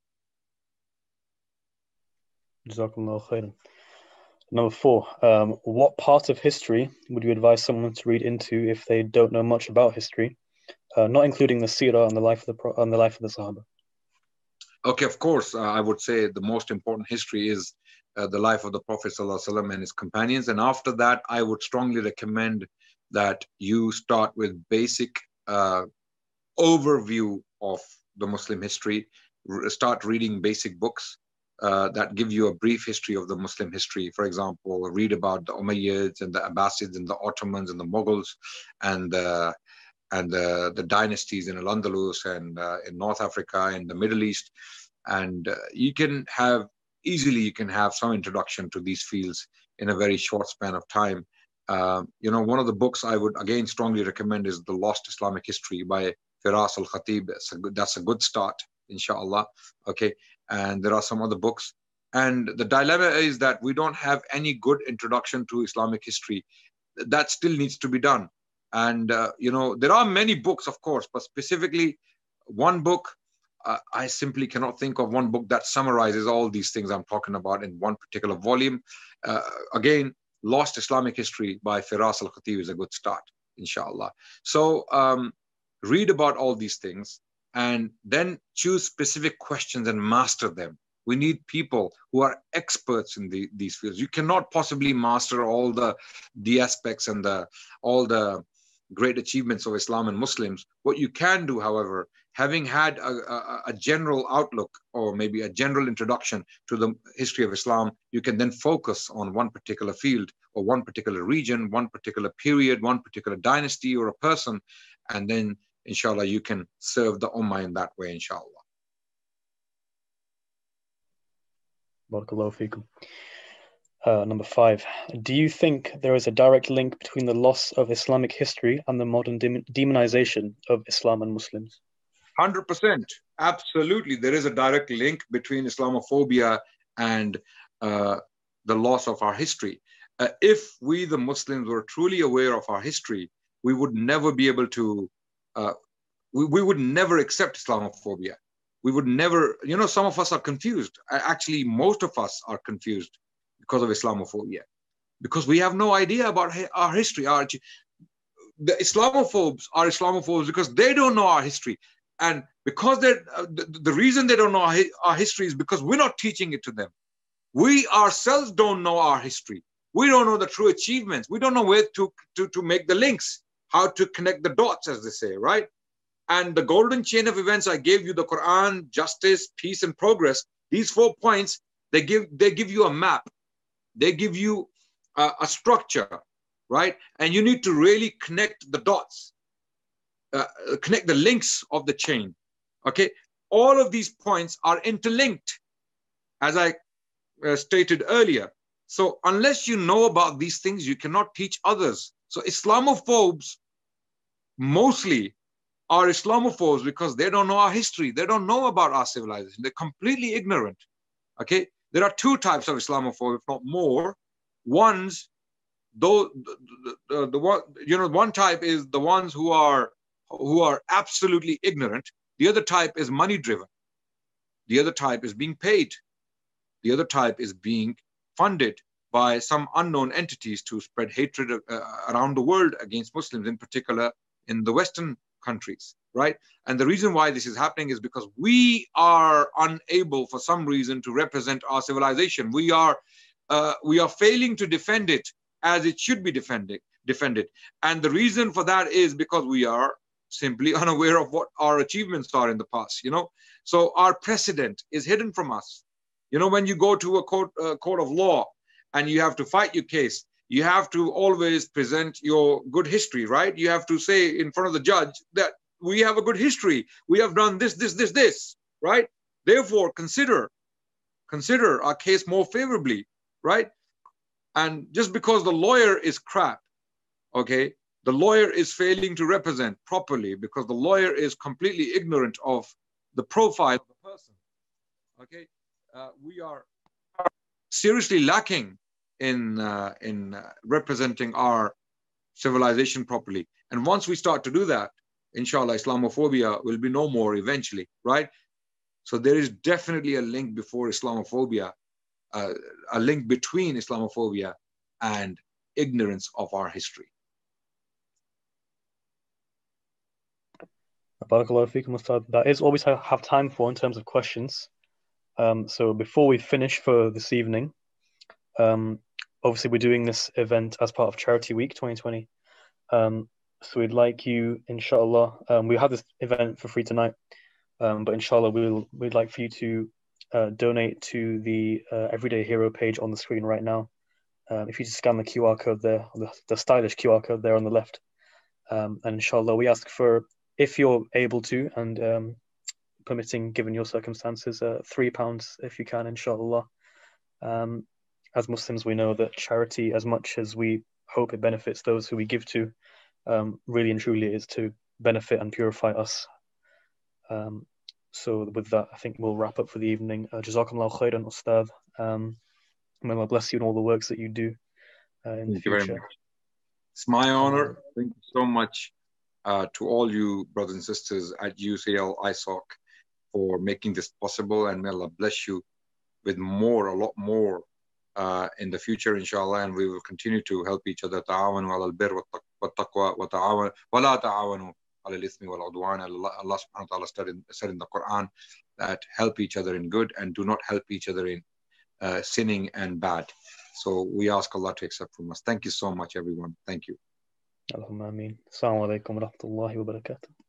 Jazakallah khairan. Number 4, what part of history would you advise someone to read into if they don't know much about history, not including the seerah and the life of the Sahaba? Okay, of course, I would say the most important history is the life of the Prophet ﷺ and his companions. And after that, I would strongly recommend that you start with basic overview of the Muslim history. Start reading basic books that give you a brief history of the Muslim history. For example, read about the Umayyads and the Abbasids and the Ottomans and the Mughals and the dynasties in Al-Andalus and in North Africa and the Middle East. And you can have some introduction to these fields in a very short span of time. One of the books I would again strongly recommend is The Lost Islamic History by Firas al-Khatib. That's a good start, inshallah. Okay, and there are some other books. And the dilemma is that we don't have any good introduction to Islamic history. That still needs to be done. And, there are many books, of course, but specifically one book, I simply cannot think of one book that summarizes all these things I'm talking about in one particular volume. Again, Lost Islamic History by Firas al-Khatib is a good start, inshallah. So read about all these things and then choose specific questions and master them. We need people who are experts in these fields. You cannot possibly master all the aspects and all the great achievements of Islam and Muslims. What you can do, however, having had a general outlook or maybe a general introduction to the history of Islam, you can then focus on one particular field or one particular region, one particular period, one particular dynasty or a person, and then, inshallah, you can serve the ummah in that way, inshallah. Barakallahu feekum. Number 5, do you think there is a direct link between the loss of Islamic history and the modern demonization of Islam and Muslims? 100%. Absolutely. There is a direct link between Islamophobia and the loss of our history. If we, the Muslims, were truly aware of our history, we would never be able to, we would never accept Islamophobia. We would never, some of us are confused. Actually, most of us are confused because of Islamophobia, because we have no idea about our history. The Islamophobes are Islamophobes because they don't know our history. And because the reason they don't know our history is because we're not teaching it to them. We ourselves don't know our history. We don't know the true achievements. We don't know where to make the links, how to connect the dots, as they say, right? And the golden chain of events I gave you, the Quran, justice, peace, and progress, these 4 points, they give you a map. They give you a structure, right? And you need to really connect the dots, connect the links of the chain, okay? All of these points are interlinked, as I stated earlier. So unless you know about these things, you cannot teach others. So Islamophobes mostly are Islamophobes because they don't know our history. They don't know about our civilization. They're completely ignorant, okay? There are 2 types of Islamophobes, if not more. One type is the ones who are absolutely ignorant. The other type is money driven. The other type is being paid. The other type is being funded by some unknown entities to spread hatred around the world against Muslims, in particular in the Western countries, right? And the reason why this is happening is because we are unable, for some reason, to represent our civilization. We are failing to defend it as it should be defended. And the reason for that is because we are simply unaware of what our achievements are in the past, you know. So our precedent is hidden from us. You know, when you go to a court of law and you have to fight your case, you have to always present your good history, right? You have to say in front of the judge that we have a good history. We have done this, right? Therefore, consider our case more favorably, right? And just because the lawyer is crap, okay, the lawyer is failing to represent properly because the lawyer is completely ignorant of the profile of the person, okay? We are seriously lacking in representing our civilization properly. And once we start to do that, inshallah, Islamophobia will be no more eventually, right? So there is definitely a link before Islamophobia, a link between Islamophobia and ignorance of our history. Barakallahu feekum, Ustad. That is all we have time for in terms of questions. So before we finish for this evening, obviously we're doing this event as part of Charity Week 2020. So we'd like you, inshallah, we have this event for free tonight, but inshallah we'd like for you to donate to the Everyday Hero page on the screen right now. If you just scan the QR code there, the stylish QR code there on the left, and inshallah we ask for, if you're able to and permitting given your circumstances, £3 if you can, inshallah. As Muslims, we know that charity, as much as we hope it benefits those who we give to, really and truly is to benefit and purify us. So with that, I think we'll wrap up for the evening. Jazakumullahu khairan, Ustad. May Allah bless you in all the works that you do in the future. Very much. It's my honor. Thank you so much to all you brothers and sisters at UCL ISOC for making this possible, and may Allah bless you with a lot more in the future, inshallah, and we will continue to help each other. Ta'awanu ala al-birr wa taqwa wa ta'awanu wa la ta'awanu ala al-ithmi wal udwan. Allah subhanahu wa ta'ala said in the Quran that help each other in good and do not help each other in sinning and bad. So we ask Allah to accept from us. Thank you so much, everyone. Thank you. Allahumma ameen. Assalamu alaikum wa rahmatullahi wa barakatuh.